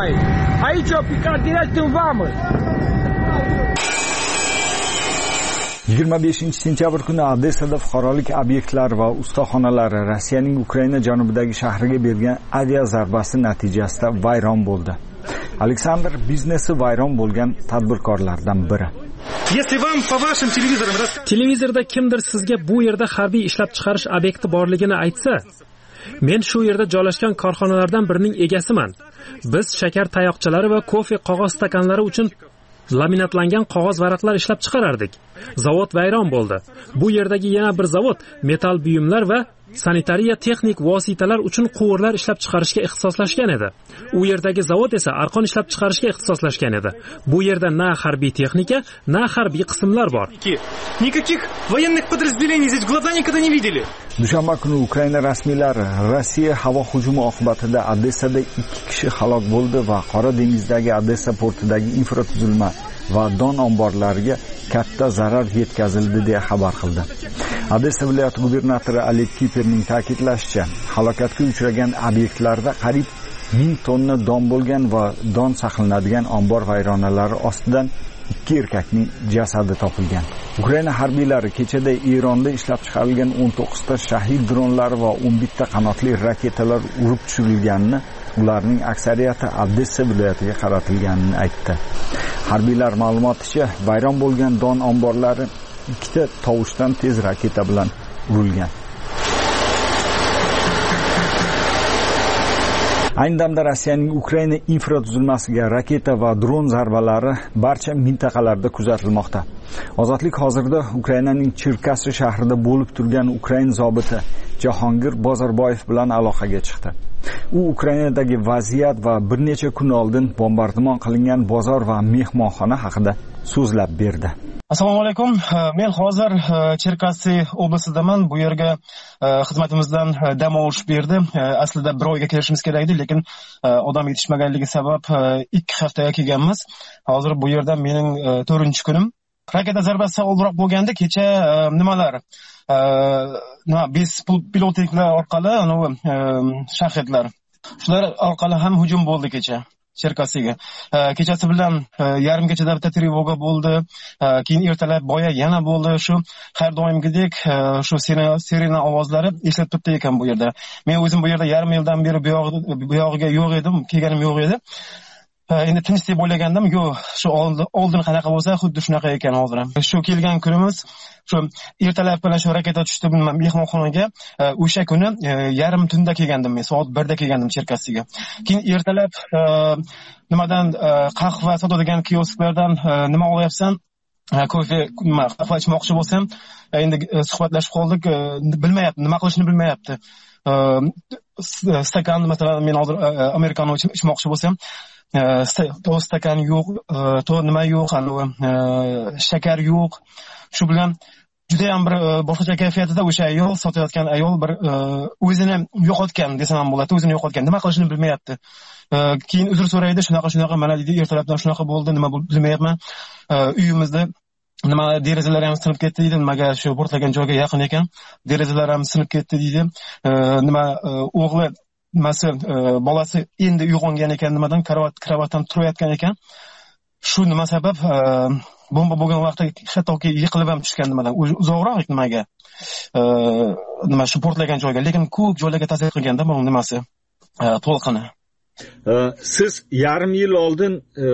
25-sentyabr kuni Odessada fuqarolik obyektlari va ustaxonalari Rossiyaning Ukraina janubidagi shahriga bergan avia zarbasi natijasida vayron bo'ldi. Aleksandr biznesi vayron bo'lgan tadbirkorlardan biri. Televizorda kimdir sizga bu yerda harbiy ishlab chiqarish obyekti borligini aytsa, men shu yerda joylashgan korxonalardan birining egasiman. Biz shakar tayoqchalari va kofe qog'oz stakanlari uchun laminatlangan qog'oz varaqlar ishlab chiqarardik. Zavod vayron bo'ldi. Bu yerdagi yana bir zavod metal buyumlar va sanitariya texnik vositalar uchun quvurlar ishlab chiqarishga ixtisoslashgan edi. U yerdagi zavod esa arqon ishlab chiqarishga ixtisoslashgan edi. Bu yerda na harbiy texnika, na harbiy qismlar bor. Никаких военных подразделений здесь глаза никогда не видели. Dushanba kuni Ukraina rasmiylari Rossiya havo hujumi oqibatida Odessada 2 kishi halok bo'ldi va Qora dengizdagi Odessa portidagi infratuzilma va don omborlariga katta zarar yetkazildi deya xabar qildi. Odessa viloyati gubernatori Oleg Kiperning ta'kidlashicha, halokatga uchragan obyektlarda qariyb 1000 tonna don bo'lgan va don saqlanadigan ombor vayronalari ostidan 2 erkakning jasadi topilgan. Ukraina harbiylari kechada Eronda ishlab chiqarilgan 19 ta shahid dronlari va 11 ta qanotli raketalar urib tushirilganini, ularning aksariyati Odessa viloyatiga qaratilganini aytdi. Harbiylar ma'lumoticha, vayron bo'lgan don omborlari 2 ta tovushdan tez raketa bilan urilgan. Ayni damda Rossiyaning Ukraina infratuzilmasiga raketa va dron zarbalari barcha mintaqalarda kuzatilmoqda. Ozodlik hozirda Ukrainaning Cherkassi shahrida bo'lib turgan Ukrain zobiti Jahongir Bozorboyev bilan aloqaga chiqdi. U Ukrainadagi vaziyat va bir necha kun oldin bombardimon qilingan bozor va mehmonxona haqida so'zlab berdi. Assalomu alaykum. Men hozir Cherkassi oblasidaman. Bu yerga xizmatimizdan dam olish berdi. Aslida bir oyga kelishimiz kerak edi, lekin odam yetishmaganligi sabab 2 haftaga kelganmiz. Hozir bu yerda mening 4-kunim. Raketa zarbasi oldinroq bo'lganda kecha nimalar? Biz pilotliklar orqali shahidlar. Shular orqali ham hujum bo'ldi kecha. Cherkassiga. Kechasi bilan yarim kechada bitta trevoga bo'ldi. Keyin ertalab boya yana bo'ldi. Shu har doimgidek shu sirena ovozlari eslatib turibdi ekan bu yerda. Men o'zim bu yerda yarim yildan beri bu yog'iga yo'q edim, kelganim yo'q edi. Endi tinch deb o'ylagandim, yo'q, shu oldin qanaqa bo'lsa, xuddi shunaqa ekan hozir ham. Shu kelgan kunimiz, shu ertalab bilan shu raketa tushdi mehmonxonaga. O'sha kuni yarim tunda kelgandim men, soat 1da kelgandim Cherkassiga. Keyin ertalab nimadan qahva sotadigan kiosklardan nima olyapsan? Kofe, qahva ichmoqchi bo'lsam, endi suhbatlashib qoldik, bilmayapti, nima qilishni bilmayapti. Stakan, masalan, men hozir amerikano ichmoqchi bo'lsam, to stakan yo'q, to nima yo'q, shakar yo'q. Shu bilan juda ham bir boshqacha kayfiyatda o'sha ayol, sotayotgan ayol bir o'zini yo'qotgan desam ham bo'ladi, o'zini yo'qotgan, nima qilishini bilmayapti. Keyin uzr so'raydi, shunaqa mana deydi, ertalabdan shunaqa bo'ldi, nima bilmayapman. Uyimizda nima derazalar ham sinib ketdi deydi, nimaga shu portlagan joyga yaqin ekan, derazalar ham sinib ketdi deydi. Nima o'g'li bolasi endi uyg'ongan ekan, nimadan karavotdan turayotgan ekan. Shu nima sabab bomba bo'lgan vaqtda hattoki yiqilib ham tushgan, nimadan uzoqroq nimaga nima shu portlagan joyga, lekin ko'p joylarga ta'sir qilganda bu nimasi to'lqini. Siz yarim yil oldin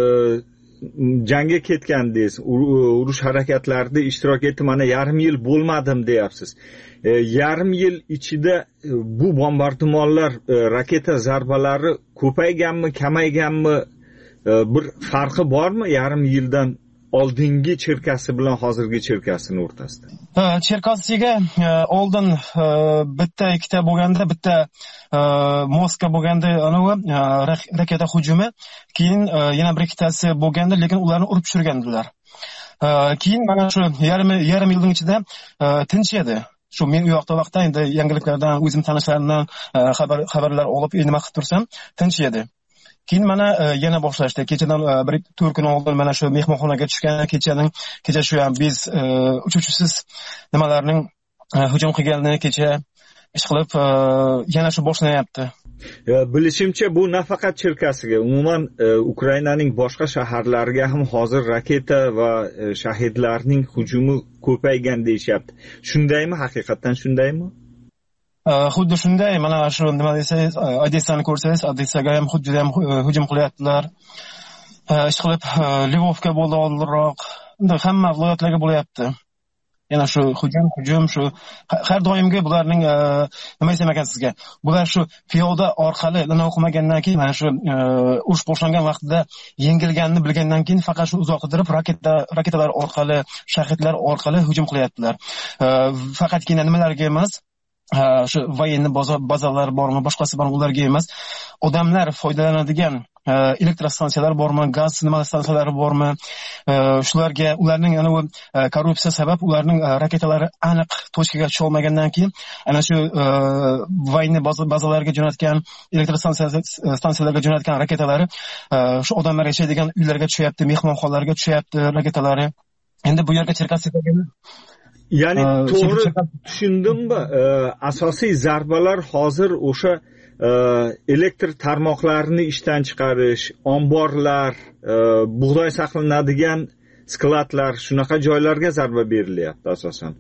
jangga ketgandingiz, urush harakatlarida ishtirok etdim, mana yarim yil bo'lmadim deyapsiz. Yarim yil ichida bu bombardimonlar, raketa zarbalari ko'payganmi, kamayganmi, bir farqi bormi yarim yildan oldingi Cherkassi bilan hozirgi Cherkassining o'rtasida? Cherkassiga oldin bitta ikkita bo'lganda, bitta Moskva bo'lganda raketa hujumi, keyin yana bir ikkitasi bo'lganda, lekin ularni urib tushirgandilar. Keyin mana shu yarim yilning ichida tinch edi. Shu men u yoqda vaqtda endi yangiliklardan, o'zim tanishlarimdan xabarlar olib, nima qilib tursam, tinch edi. Keyin mana yana boshlashdi. Kechadan 1-4 kun oldin mana shu mehmonxonaga tushgan, kecha shu ham biz uchuvchisiz nimalarning hujum qilganini kecha ish qilib yana shu boshlanyapti. Bilishimcha bu nafaqat Cherkassiga, umuman Ukrainaning boshqa shaharlariga ham hozir raketa va shahidlarning hujumi ko'paygan deyishyapti. Shundaymi, haqiqatan shundaymi? Xuddi shunday. Mana shu nima desangiz, Odessani ko'rsangiz, Odessaga ham xuddi ham hujum qilyaptilar. Ish qilib Lvovga bo'ldi oldinroq. Hamma viloyatlarga bo'lyapti. Yana shu hujum shu har doimgi bularning nima desam ekan sizga, bular shu piyoda orqali nima o'qimagandan keyin, mana shu urush boshlangan vaqtida yengilganini bilgandan keyin faqat shu uzoqtirib raketalar orqali, shahidlar orqali hujum qilyaptilar. Faqatgina nimalarga emas, shu voyenniy bazalar bormi, boshqasi bormi, ularga emas, odamlar foydalanadigan elektrostansiyalar bormi, gaz nima stansiyalari bormi, shularga ularning ana bu korrupsiya sabab ularning raketalari aniq tochkaga tusha olmagandan keyin ana shu voyenniy bazalarga jo'natgan elektrostansiyalarga jo'natgan raketalari shu odamlar yashaydigan uylarga tushyapti, mehmonxonalarga tushyapti raketalari. Endi bu yerga Cherkassidagi ya'ni to'g'ri tushundimmi? Asosiy zarbalar hozir o'sha elektr tarmoqlarini ishdan chiqarish, omborlar, bug'doy saqlanadigan skladlar, shunaqa joylarga zarba berilyapti asosan.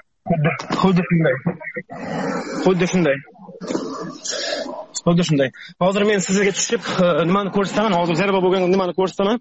Xuddi shunday. Hozir men sizga tushib nimani ko'rsataman, hozir zarba bo'lgan nimani ko'rsataman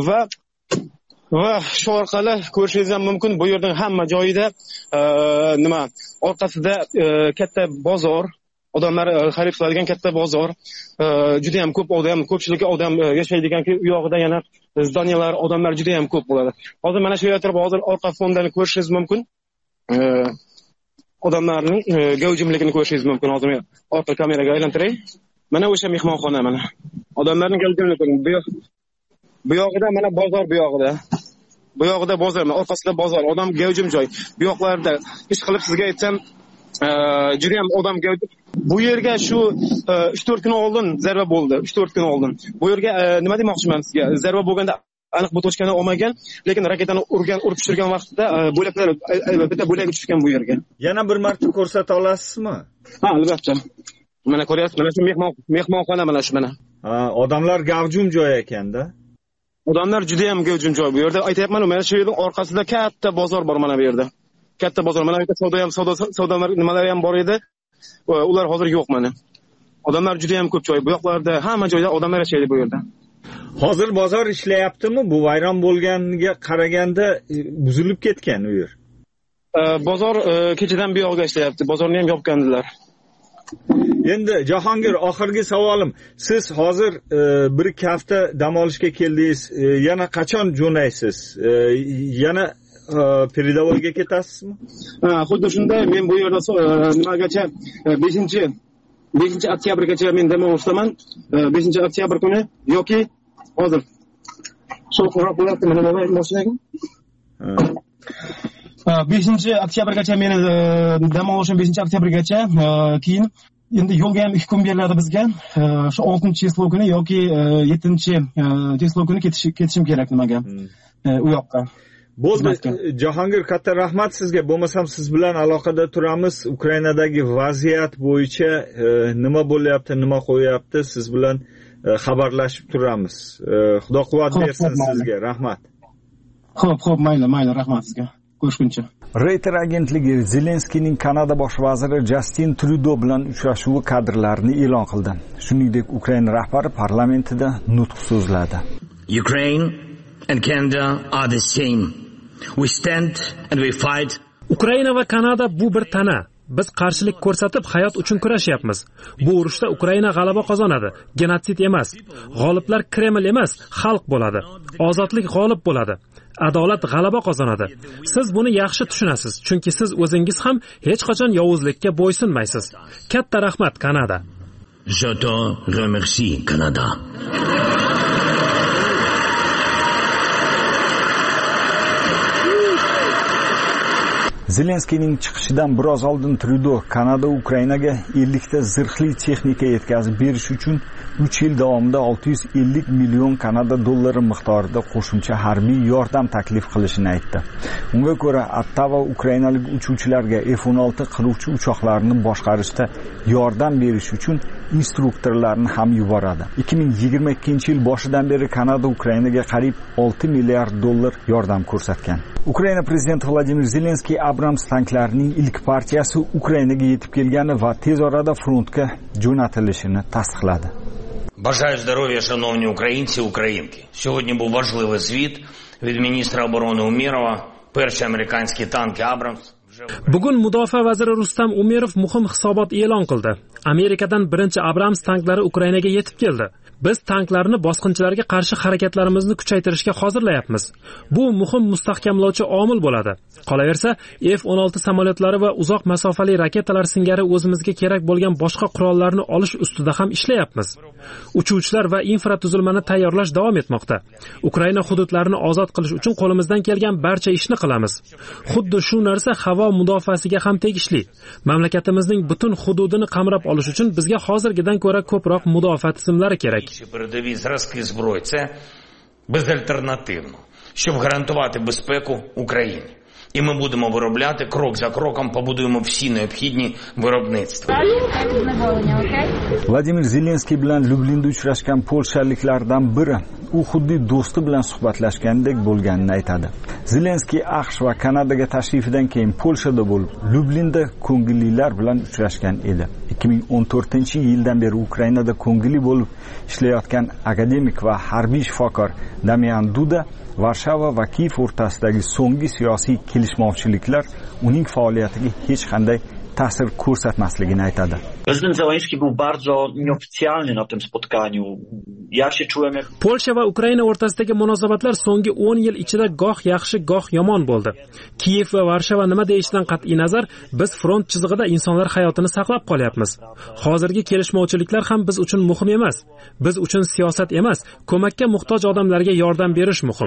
va shu orqali ko'rishingiz ham mumkin. Bu yerning hamma joyida orqasida katta bozor, odamlar xarid qiladigan katta bozor, juda ham ko'p odam, ko'pchilik odam yashaydigan u yog'ida yana zdaniyalar, odamlar juda ham ko'p bo'ladi. Hozir mana shu yerda hozir orqa fondan ko'rishingiz mumkin. Odamlarning gavjumligini ko'rishingiz mumkin. Hozir men orqa kameraga aylantiray. Mana o'sha mehmonxona mana. Odamlarning gavjumligi bu yog'ida mana bozor bu yog'ida. Bu yog'ida bozor, orqasida bozor, odam gavjum joy. Bu yoqlarda ish qilib sizga aytsam, juda ham odam gavjum. Bu yerga shu 3-4 kun oldin zarba bo'ldi. 3-4 kun oldin. Bu yerga nima demoqchiman sizga? Zarba bo'lganda aniq bu tochkani olmagan, lekin raketani urib tushirgan vaqtida bo'laklar albatta bo'lak tushgan bu yerga. Yana bir marta ko'rsata olasizmi? Ha, albatta. Mana ko'ryapsiz, mana shu mehmonxona mana shu mana. Odamlar gavjum joy ekanda. Odamlar juda ham gavjum joy bu yerda. Aytayapman, mana shu yerning orqasida katta bozor bor mana bu yerda. Katta bozor. Mana bu yerda savdo nimalar ham bor edi. Ular hozir yo'q mana. Odamlar juda ham ko'p joy. Bu yoqlarda hamma joyda odamlar yashaydi bu yerda. Hozir bozor ishlayaptimi? Bu vayron bo'lganiga qaraganda buzilib ketgan u yer. Bozor kechadan bu yoqqa ishlayapti. Bozorni ham yopgandilar. Endi Jahongir, oxirgi savolim. Siz hozir bir hafta dam olishga keldingiz. Yana qachon jo'naysiz? Yana Peridovoyga ketasizmi? Xuddi shunday. Men bu yerda nimagacha 5 oktyabrgacha men dam olishdaman. 5 oktyabr kuni yoki hozir shu quraq bo'lyapti mana mashinaga. 5 oktyabrgacha meni dam olishim 5 oktyabrgacha, keyin endi yo'lga ham 2 kun beriladi bizga. Shu 6-cheslov kuni yoki 7-cheslov kuni ketishim kerak nimaga? U yoqqa. Bo'ldi. Jahongir, katta rahmat sizga. Bo'lmasam siz bilan aloqada turamiz. Ukrainadagi vaziyat bo'yicha nima bo'lyapti, nima qo'yapti, siz bilan xabarlashib turamiz. Xudo quvvat bersin sizga. Rahmat. Xo'p, mayli, rahmat sizga. Ko'rishguncha. Reuters agentligi Zelenskiyning Kanada bosh vaziri Justin Trudeau bilan uchrashuvi kadrlarini e'lon qildi. Shuningdek, Ukraina rahbari parlamentida nutq so'zladi. Ukraine and Canada are the same. We stand and we fight. Ukraina va Kanada bu bir tana. Biz qarshilik ko'rsatib hayot uchun kurashyapmiz. Bu urushda Ukraina g'alaba qozonadi. Genotsid emas. G'oliblar Kreml emas, xalq bo'ladi. Ozodlik g'olib bo'ladi. Adolat g'alaba qozonadi. Siz buni yaxshi tushunasiz, chunki siz o'zingiz ham hech qachon yovuzlikka bo'ysunmaysiz. Katta rahmat, Kanada. Je te remercie, Kanada. Zelenskiyning chiqishidan biroz oldin Trudeau Kanada Ukrainaga 50 ta zirhli texnika yetkazib berish uchun 3 yil davomida 650 million Kanada dollari miqdorida qo'shimcha harbiy yordam taklif qilishini aytdi. Unga ko'ra, Ottawa ukrainalik uchuvchilarga F-16 qiruvchi uchoqlarini boshqarishda yordam berish uchun instruktorlarni ham yuboradi. 2022-yil boshidan beri Kanada Ukrainaga qariyb 6 milliard dollar yordam ko'rsatgan. Ukraina prezidenti Vladimir Zelenskiy Abrams tanklarining ilk partiyasi Ukrainaga yetib kelgani va tez orada frontga jo'natilishini tasdiqladi. Бажаю здоров'я, шановні українці і українки. Сьогодні був важливий звіт від міністра оборони Умєрова. Перші американські танки Абрамс. Bugun mudofaa vaziri Rustam Umerov muhim hisobot e'lon qildi. Amerikadan birinchi Abrams tanklari Ukrainaga yetib keldi. Biz tanklarni bosqinchilarga qarshi harakatlarimizni kuchaytirishga hozirlayapmiz. Bu muhim mustahkamlovchi omil bo'ladi. Qolaversa, F-16 samolyotlari va uzoq masofali raketalar singari o'zimizga kerak bo'lgan boshqa qurollarni olish ustida ham ishlayapmiz. Uchuvchilar va infratuzilmani tayyorlash davom etmoqda. Ukraina hududlarini ozod qilish uchun qo'limizdan kelgan barcha ishni qilamiz. Xuddi shu narsa havo mudofaasiga ham tegishli. Mamlakatimizning butun hududini qamrab olish uchun bizga hozirgidan ko'ra ko'proq mudofaa tizimlari kerak. Передові зразки зброї – це безальтернативно, щоб гарантувати безпеку Україні. І ми будемо виробляти крок за кроком, побудуємо всі необхідні виробництва. Vladimir Zelenskiy bilan Lublinda uchrashgan polshaliklardan biri u xuddi do'sti bilan suhbatlashgandek bo'lganini aytadi. Zelenskiy AQSh va Kanadaga tashrifidan keyin Polshada bo'lib, Lublinda ko'ngillilar bilan uchrashgan edi. 2014-yildan beri Ukrainada ko'ngilli bo'lib ishlayotgan akademik va harbiy shifokor Damian Duda Varshava va Kiyev o'rtasidagi so'nggi siyosiy kelishmovchiliklar uning faoliyatiga hech qanday ta'sir ko'rsatmasligini aytadi. Prezydent Zelenskiy był bardzo nieoficjalny na tym spotkaniu. Ja się czułem jak Polsha va Ukraina o'rtasidagi munosabatlar so'nggi 10 yil ichida goh yaxshi, goh yomon bo'ldi. Kiyev va Varshava nima deyishidan qat'iy nazar, biz front chizig'ida insonlar hayotini saqlab qolyapmiz. Hozirgi kelishmovchiliklar ham biz uchun muhim emas. Biz uchun siyosat emas, ko'makka muhtoj odamlarga yordam berish muhim.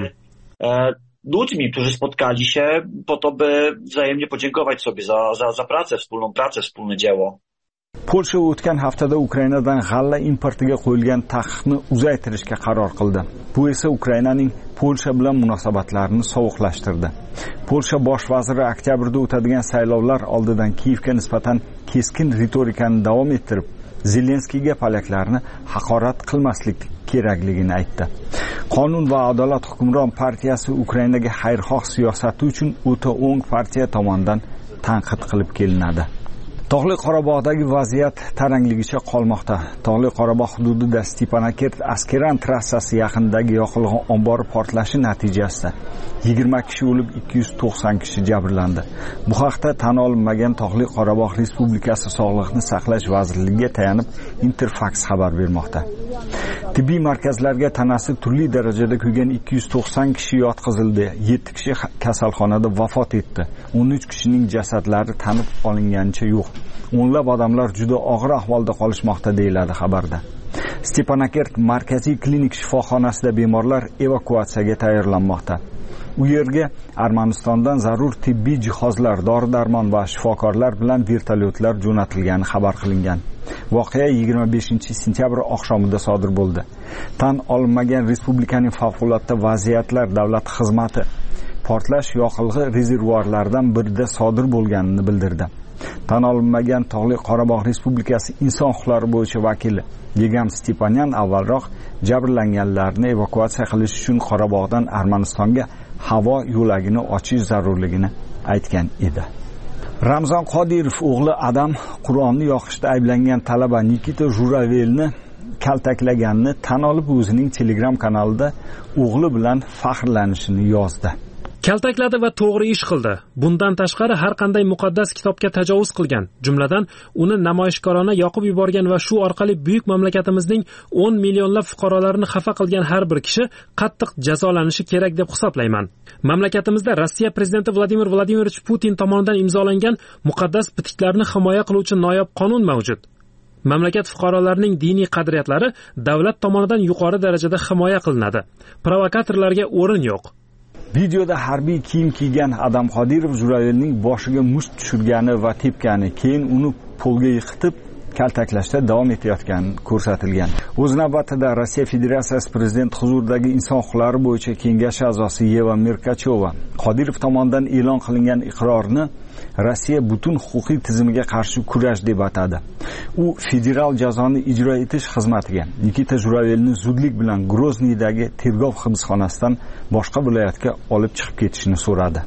Ludźmi, którzy spotkali się po to, by wzajemnie podziękować sobie za pracę, wspólną pracę, wspólne dzieło. Polsha o'tgan haftada Ukrainadan g'alla importiga qo'yilgan taqiqni uzaytirishga qaror qildi. Bu esa Ukrainaning Polsha bilan munosabatlarini sovuqlashtirdi. Polsha bosh vaziri oktyabrda o'tadigan saylovlar oldidan Kiyevga nisbatan keskin ritorikani davom ettirib, Zelenskiyga polaklarni haqorat qilmaslik kerakligini aytdi. Qonun va adolat hukmron partiyasi Ukrainaga xayrixoh siyosati uchun o'ta o'ng partiya tomonidan tanqid qilib kelinadi. Tog'li Qorabog'dagi vaziyat tarangligicha qolmoqda. Tog'li Qorabog' hududida Stepanakert Askeran trassasi yaqinidagi yoqilg'i ombori portlashi natijasida 20 kishi o'lib, 290 kishi jabrlandi. Bu haqda tan olinmagan Tog'li Qorabog' Respublikasi Sog'liqni saqlash vazirligiga tayanib Interfax xabar bermoqda. Tibbiy markazlarga tanasi turli darajada kuygan 290 kishi yotqizildi. 7 kishi kasalxonada vafot etdi. 13 kishining jasadlari tanib olinganicha yo'q. O'nlab odamlar juda og'ir ahvolda qolishmoqda deyiladi xabarda. Stepanakert markaziy klinik shifoxonasida bemorlar evakuatsiyaga tayyorlanmoqda. U yerga Armanistondan zarur tibbiy jihozlar, dori-darmon va shifokorlar bilan vertolyotlar jo'natilgani xabar qilingan. Voqea 25-sentyabr oqshomida sodir bo'ldi. Tan olinmagan respublikaning favqulodda vaziyatlar davlat xizmati portlash yoqilg'i rezervuarlaridan birida sodir bo'lganini bildirdi. Tan olinmagan Tog'li Qorabog' Respublikasi inson huquqlari bo'yicha vakili Yegam Stepanyan avvalroq jabrlanganlarni evakuatsiya qilish uchun Qorabog'dan Armanistonga havo yo'lagini ochish zarurligini aytgan edi. Ramzan Qodirov o'g'li Adam Qur'onni yoqishda ayblangan talaba Nikita Juravelni kaltaklaganini tan olib, o'zining Telegram kanalida o'g'li bilan faxrlanishini yozdi. Kaltakladi va to'g'ri ish qildi. Bundan tashqari har qanday muqaddas kitobga tajovuz qilgan, jumladan uni namoyishkorona yoqib yuborgan va shu orqali buyuk mamlakatimizning 10 millionlab fuqarolarini xafa qilgan har bir kishi qattiq jazolanishi kerak deb hisoblayman. Mamlakatimizda Rossiya prezidenti Vladimir Vladimirovich Putin tomonidan imzolangan muqaddas bitiklarni himoya qiluvchi noyob qonun mavjud. Mamlakat fuqarolarining diniy qadriyatlari davlat tomonidan yuqori darajada himoya qilinadi. Provokatorlarga o'rin yo'q. Videoda harbiy kiyim kiygan Adam Qodirov Juravelning boshiga musht tushirgani va tepgani, keyin uni polga yiqitib kaltaklashda davom etayotgani ko'rsatilgan. O'z navbatida Rossiya Federatsiyasi prezidenti huzuridagi inson huquqlari bo'yicha kengash a'zosi Yeva Merkachova Qodirov tomonidan e'lon qilingan iqrorni Rossiya butun huquqiy tizimiga qarshi kurash deb atadi. U federal jazoni ijro etish xizmatiga Nikita Juravelni zudlik bilan Grozniydagi tergov hibsxonasidan boshqa viloyatga olib chiqib ketishni so'radi.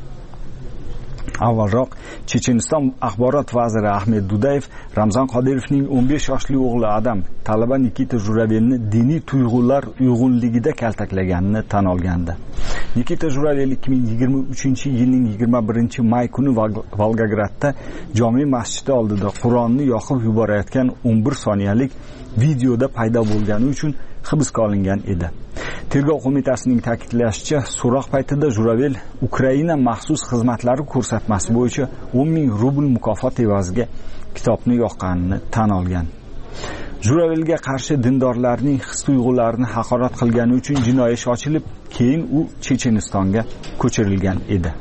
Avvalroq Checheniston axborot vaziri Ahmed Dudayev Ramzan Qodirovning 15 yoshli o'g'li Adam talaba Nikita Juravelni diniy tuyg'ular uyg'unligida kaltaklaganini tan olgandi. Nikita Juravel 2023-yilning 21-may kuni Volgogradda jome masjidi oldida Qur'onni yoqib yuborayotgan 11 soniyalik videoda paydo bo'lgani uchun hibsga olingan edi. Tergov qo'mitasining ta'kidlashicha, so'roq paytida Juravel Ukraina maxsus xizmatlari ko'rsatmasi bo'yicha 10 ming rubl mukofot evaziga kitobni yoqqanini tan olgan. Juravelga qarshi dindorlarning his-tuyg'ularini haqorat qilgani uchun jinoiy ish ochilib, keyin u Chechenistonga ko'chirilgan edi.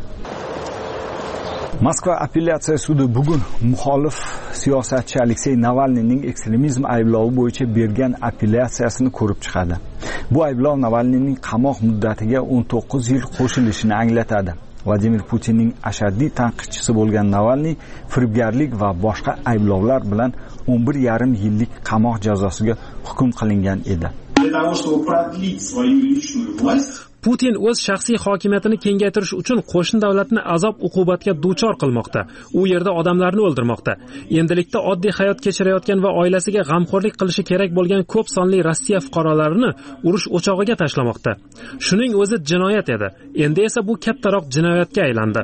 Moskva apellyatsiya sudi bugun muxolif siyosatchi Aleksey Navalniyning ekstremizm ayblovi bo'yicha bergan apellyatsiyasini ko'rib chiqadi. Bu ayblov Navalniyning qamoq muddatiga 19 yil qo'shilishini anglatadi. Vladimir Putinning ashaddiy tanqidchisi bo'lgan Navalniy firibgarlik va boshqa ayblovlar bilan 11,5 yillik qamoq jazosiga hukm qilingan edi. Putin o'z shaxsiy hokimiyatini kengaytirish uchun qo'shni davlatni azob-uqubatga duchor qilmoqda. U yerda odamlarni o'ldirmoqda. Endilikda oddiy hayot kechirayotgan va oilasiga g'amxo'rlik qilishi kerak bo'lgan ko'p sonli Rossiya fuqarolarini urush o'chog'iga tashlamoqda. Shuning o'zi jinoyat edi. Endi esa bu kattaroq jinoyatga aylandi.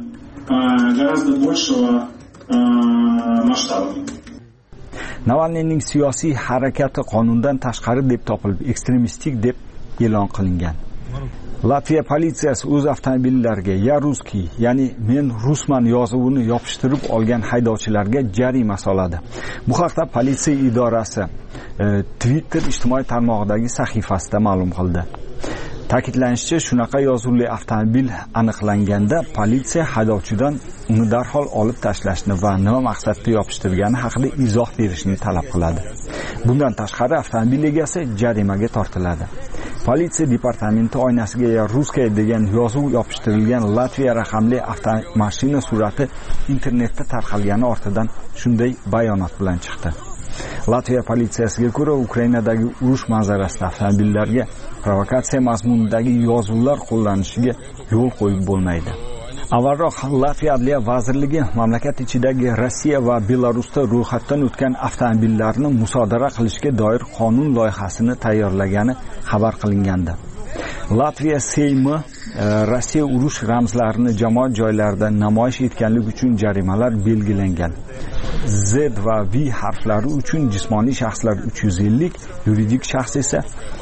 Navalniyning siyosiy harakati qonundan tashqari deb topilib, ekstremistik deb e'lon qilingan. Latviya politsiyasi o'z avtomobillariga "Ya ruskiy", ya'ni "Men rusman" yozuvini yopishtirib olgan haydovchilarga jarima soladi. Bu haqda politsiya idorasi Twitter ijtimoiy tarmog'idagi sahifasida ma'lum qildi. Ta'kidlanishicha, shunaqa yozuvli avtomobil aniqlanganda politsiya haydovchidan uni darhol olib tashlashni va nima maqsadda yopishtirgani haqida izoh berishni talab qiladi. Bundan tashqari avtomobil egasi jarimaga tortiladi. Politsiya departamenti oynasiga "Ya ruskiy" degan yozuv yopishtirilgan Latviya raqamli avtomashina surati internetda tarqalgani ortidan shunday bayonot bilan chiqdi. Latviya politsiyasiga ko'ra, Ukrainadagi urush manzarasida avtomobillarga provokatsiya mazmunidagi yozuvlar qo'llanishiga yo'l qo'yib bo'lmaydi. Avvalroq Latviya Adliya vazirligi mamlakat ichidagi Rossiya va Belarusda ro'yxatdan o'tgan avtomobillarni musodara qilishga doir qonun loyihasini tayyorlagani xabar qilingandi. Latviya Seymi Rossiya urush ramzlarini jamoat joylarida namoyish etganlik uchun jarimalar belgilangan. Z va V harflari uchun jismoniy shaxslar 350, yuridik shaxs esa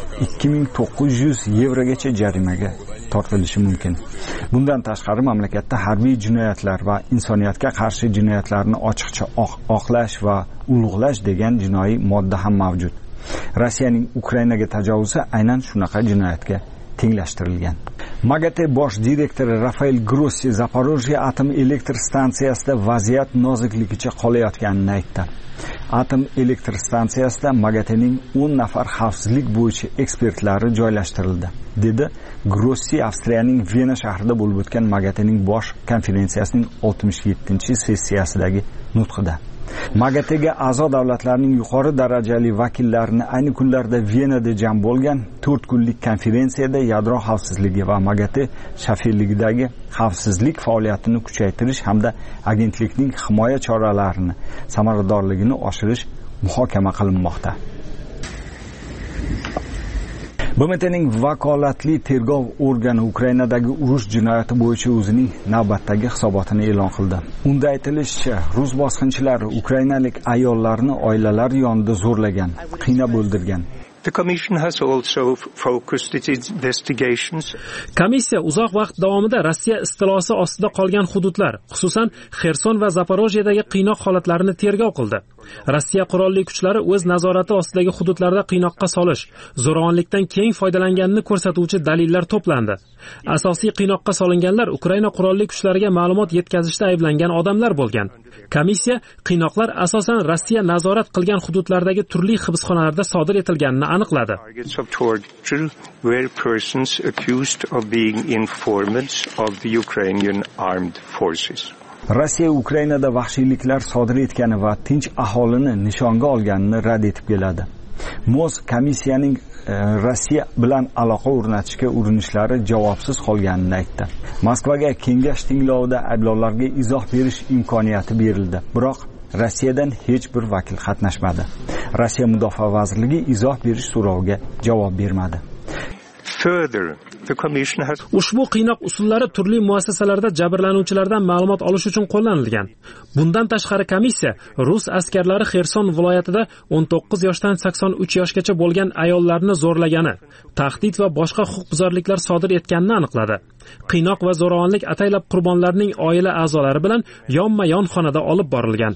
2900 yevrogacha jarimaga tortilishi mumkin. Bundan tashqari mamlakatda harbiy jinoyatlar va insoniyatga qarshi jinoyatlarni ochiqcha oqlash va ulug'lash degan jinoiy modda ham mavjud. Rossiyaning Ukrainaga tajovuzi aynan shunaqa jinoyatga tenglashtirilgan. MAGATE bosh direktori Rafael Grossi Zaporojye atom elektr stansiyasida vaziyat nozikligicha qolayotganini aytdi. Atom elektr stansiyasida MAGATEning 10 nafar xavfsizlik bo'yicha ekspertlari joylashtirildi, dedi Grossi Avstriyaning Vena shahrida bo'lib o'tgan MAGATEning bosh konferensiyasining 67-sessiyasidagi nutqida. MAGATEga a'zo davlatlarning yuqori darajali vakillarini ayni kunlarda Venada jam bo'lgan 4 kunlik konferensiyada yadro xavfsizligi va MAGATE shafirligidagi xavfsizlik faoliyatini kuchaytirish hamda agentlikning himoya choralarini samaradorligini oshirish muhokama qilinmoqda. BMTning vakolatli tergov organi Ukrainadagi urush jinoyati bo'yicha o'zining navbatdagi hisobotini e'lon qildi. Unda aytilishicha, rus bosqinchilari ukrainalik ayollarni oilalari yonida zo'rlagan, qiynab o'ldirgan. Komissiya uzoq vaqt davomida Rossiya istilosi ostida qolgan hududlar, xususan Xerson va Zaporojyedagi qiynoq holatlarini tergov qildi. Rossiya qurolli kuchlari o'z nazorati ostidagi hududlarda qiynoqqa solish, zo'ravonlikdan keng foydalanganini ko'rsatuvchi dalillar to'plandi. Asosiy qiynoqqa solinganlar Ukraina qurolli kuchlariga ma'lumot yetkazishda ayblangan odamlar bo'lgan. Komissiya qiynoqlar asosan Rossiya nazorat qilgan hududlardagi turli hibsxonalarda sodir etilganini aniqladi. Rossiya Ukrainada vahshiyliklar sodir etgani va tinch aholini nishonga olganini rad etib keladi. MOZ komissiyaning Rossiya bilan aloqa o'rnatishga urinishlari javobsiz qolganini aytdi. Moskvaga kengash tinglovida ayblovlarga izoh berish imkoniyati berildi, biroq Rossiyadan hech bir vakil qatnashmadi. Rossiya Mudofaa vazirligi izoh berish so'roviga javob bermadi. Ushbu qiynoq usullari turli muassasalarda jabrlanuvchilardan ma'lumot olish uchun qo'llanilgan. Bundan tashqari komissiya rus askarlari Xerson viloyatida 19 yoshdan 83 yoshgacha bo'lgan ayollarni zo'rlagani, tahdid va boshqa huquqbuzarliklar sodir etganini aniqladi. Qiynoq va zo'ravonlik ataylab qurbonlarning oila a'zolari bilan yonma-yon xonada olib borilgan.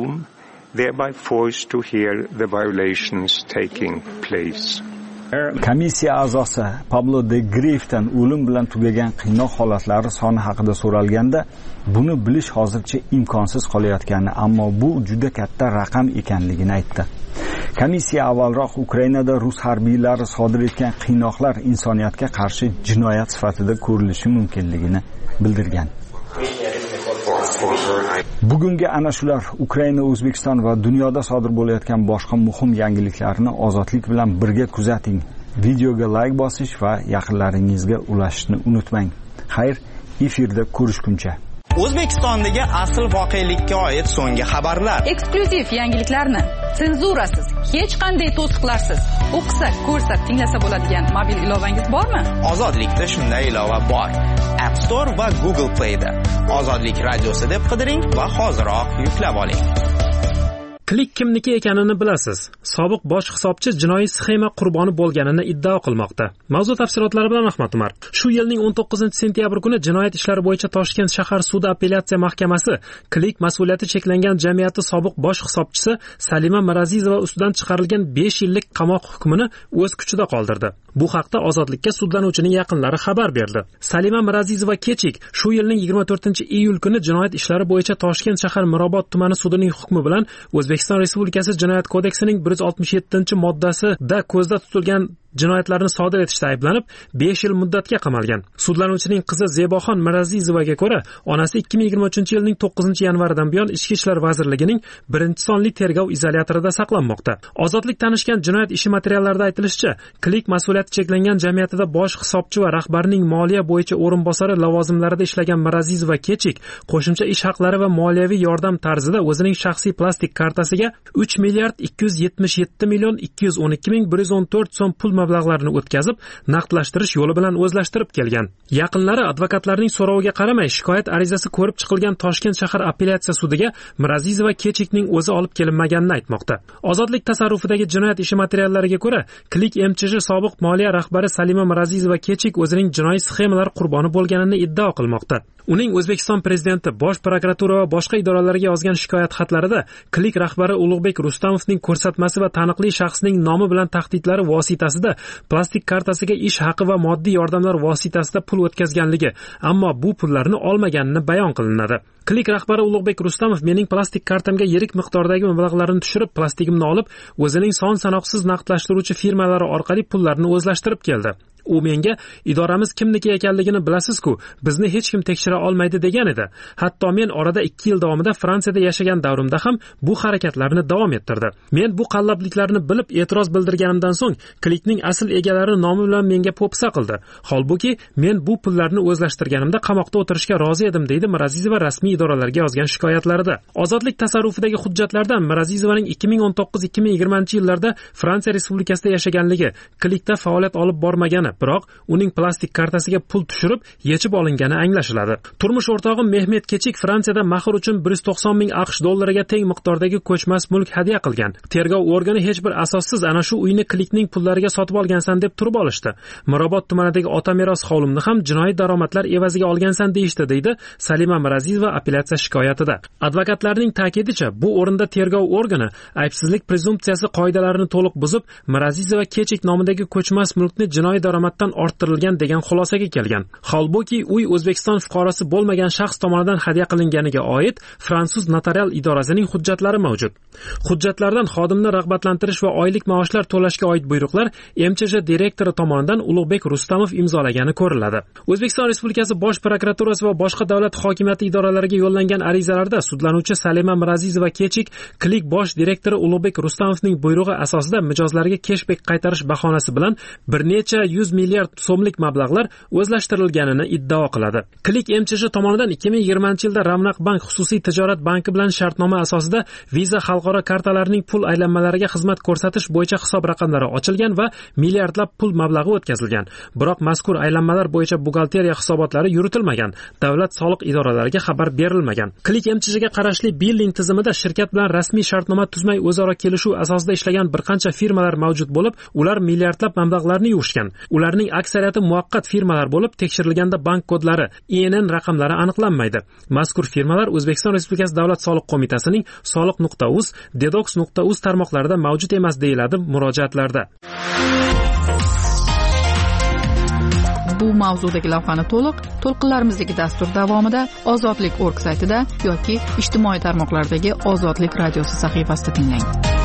Komissiya a'zosi Pablo de Grifdan o'lim bilan tugagan qiynoq holatlari soni haqida so'ralganda, buni bilish hozircha imkonsiz qolayotganini, ammo bu juda katta raqam ekanligini aytdi. Komissiya avvalroq Ukrainada rus harbiylari sodir etgan qiynoqlar insoniyatga qarshi jinoyat sifatida ko'rilishi mumkinligini bildirgan. Bugungi ana shular Ukraina, O'zbekiston va dunyoda sodir bo'layotgan boshqa muhim yangiliklarni ozodlik bilan birga kuzating. Videoga like bosish va yaqinlaringizga ulashishni unutmang. Xayr, efirda ko'rishguncha. O'zbekistondagi asl voqelikka oid so'nggi xabarlar, eksklyuziv yangiliklarni senzurasiz, hech qanday to'siqlarsiz o'qisa, ko'rsa, tinglasa bo'ladigan mobil ilovangiz bormi? Ozodlikda shunday ilova bor. App Store va Google Play'da Ozodlik radiosi deb qidiring va hoziroq yuklab oling. Klik kimniki ekanini bilasiz. Sobiq bosh hisobchi jinoiy sxema qurboni bo'lganini iddao qilmoqda. Mavzu tafsilotlari bilan Ahmad Umar. Shu yilning 19-sentyabr kuni jinoyat ishlari bo'yicha Toshkent shahar sudi apellyatsiya mahkamasi Klik mas'uliyati cheklangan jamiyati sobiq bosh hisobchisi Salima Mirazizova ustidan chiqarilgan 5 yillik qamoq hukmini o'z kuchida qoldirdi. Bu haqda Ozodlikka sudlanuvchining yaqinlari xabar berdi. Salima Mirazizova kechik shu yilning 24-iyul kuni jinoyat ishlari bo'yicha Toshkent shahar Mirobod tumani sudining hukmi bilan O'zbekiston Respublikasi Jinoyat kodeksining 167-moddasida ko'zda tutilgan jinoyatlarni sodir etishda ayblanib 5 yil muddatga qamalgan. Sudlanuvchining qizi Zeboxon Mirazizovaga ko'ra, onasi 2023-yilning 9-yanvaridan buyon Ichki ishlar vazirligining 1-sonli tergov izolyatorida saqlanmoqda. Ozodlik tanishgan jinoyat ishi materiallarida aytilishicha, Klik mas'uliyati cheklangan jamiyatida bosh hisobchi va rahbarning moliya bo'yicha o'rinbosari lavozimlarida ishlagan Mirazizova kechik qo'shimcha ish haqlari va moliyaviy yordam tarzida o'zining shaxsiy plastik kartasiga 3 milliard 277 million 212 ming 114 so'm pul mablag'larini o'tkazib, naqdlashtirish yo'li bilan o'zlashtirib kelgan. Yaqinlari advokatlarning so'roviga qaramay shikoyat arizasi ko'rib chiqilgan Toshkent shahar apellyatsiya sudiga Mirazizova kechikning o'zi olib kelinmaganini aytmoqda. Ozodlik tasarrufidagi jinoyat ishi materiallariga ko'ra, Klik MChJ sobiq moliya rahbari Salima Mirazizova kechik o'zining jinoiy sxemalar qurboni bo'lganini iddao qilmoqda. Uning O'zbekiston prezidenti, bosh prokuratura va boshqa idoralarga yozgan shikoyat xatlarida Klik rahbari Ulug'bek Rustamovning ko'rsatmasi va taniqli shaxsning nomi bilan tahdidlari vositasida plastik kartasiga ish haqi va moddiy yordamlar vositasida pul o'tkazganligi, ammo bu pullarni olmaganini bayon qilinadi. Klik rahbari Ulug'bek Rustamov mening plastik kartamga yirik miqdordagi mablag'larni tushirib, plastigimni olib, o'zining son sanoqsiz naqdlashtiruvchi firmalari orqali pullarni o'zlashtirib keldi. U menga idoramiz kimniki ekanligini bilasiz-ku, bizni hech kim tekshira olmaydi degan edi. Hatto men orada 2 yil davomida Fransiyada yashagan davrimda ham bu harakatlarni davom ettirdi. Men bu qallabliklarni bilib e'tiroz bildirganimdan so'ng Klikning asl egalari nomi bilan menga po'pisa qildi. Holbuki men bu pullarni o'zlashtirganimda qamoqda o'tirishga rozi edim, deydi Mirazizova rasmiy idoralarga yozgan shikoyatlarida. Ozodlik tasarrufidagi hujjatlardan Mirazizovaning 2019-2020-yillarda Fransiya Respublikasida yashaganligi, Klikda faoliyat olib bormagani, biroq uning plastik kartasiga pul tushirib, yechib olingani anglashiladi. Turmush o'rtog'im Mehmet Kechik Fransiyada mahor uchun 190 ming AQSh dollariga teng miqdordagi ko'chmas mulk hadya qilgan. Tergov organi hech bir asossiz ana shu uyni Klikning pullariga sotib olgansan deb turib olishdi. Mirobod tumanidagi ota meros hovlimni ham jinoiy daromadlar evaziga olgansan deyishdi, deydi Salima Mirazizova apellyatsiya shikoyatida. Advokatlarning ta'kidicha, bu o'rinda tergov organi aybsizlik prezumpsiyasi qoidalarini to'liq buzib, Mirazizova Kechik nomidagi ko'chmas mulkni jinoiy daromaddan orttirilgan degan xulosaga kelgan. Holbuki uy O'zbekiston fuqarosi bo'lmagan shaxs tomonidan hadya qilinganiga oid fransuz notarial idorasining hujjatlari mavjud. Hujjatlardan xodimni rag'batlantirish va oylik maoshlar to'lashga oid buyruqlar MChJ direktori tomonidan Ulug'bek Rustamov imzolagani ko'riladi. O'zbekiston Respublikasi bosh prokuraturasi va boshqa davlat hokimiyati idoralariga yo'llangan arizalarda sudlanuvchi Salima Mirazizova kechik Klik bosh direktori Ulug'bek Rustamovning buyrug'i asosida mijozlarga keshbek qaytarish bahonasi bilan bir necha 100 milliard so'mlik mablag'lar o'zlashtirilganini iddao qiladi. Click MChJ tomonidan 2020-yilda Ravnaq Bank xususiy tijorat banki bilan shartnoma asosida Visa xalqaro kartalarining pul aylanmalariga xizmat ko'rsatish bo'yicha hisob raqamlari ochilgan va milliardlab pul mablag'i o'tkazilgan. Biroq mazkur aylanmalar bo'yicha buxgalteriya hisobotlari yuritilmagan, davlat soliq idoralariga xabar berilmagan. Click MChJga qarashli billing tizimida shirkat bilan rasmiy shartnoma tuzmay o'zaro kelishuv asosida ishlagan bir qancha firmalar mavjud bo'lib, ular milliardlab mablag'larni yuvishgan. Ularning aksariyati muvaqqat firmalar bo'lib, tekshirilganda bank kodlari, INN raqamlari aniqlanmaydi. Mazkur firmalar O'zbekiston Respublikasi Davlat soliq qo'mitasining soliq.uz, dedox.uz tarmoqlarida mavjud emas deyiladi murojaatlarda. Bu mavzudagi lavhani to'lqinlarimizdagi dastur davomida ozodlik.org saytida yoki ijtimoiy tarmoqlardagi Ozodlik radiosi sahifasida tinglang.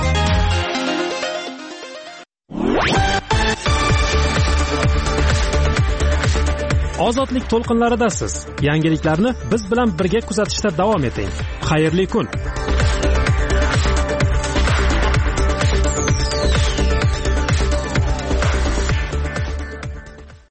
Ozodlik to'lqinlaridasiz. Yangiliklarni biz bilan birga kuzatishda davom eting. Xayrli kun.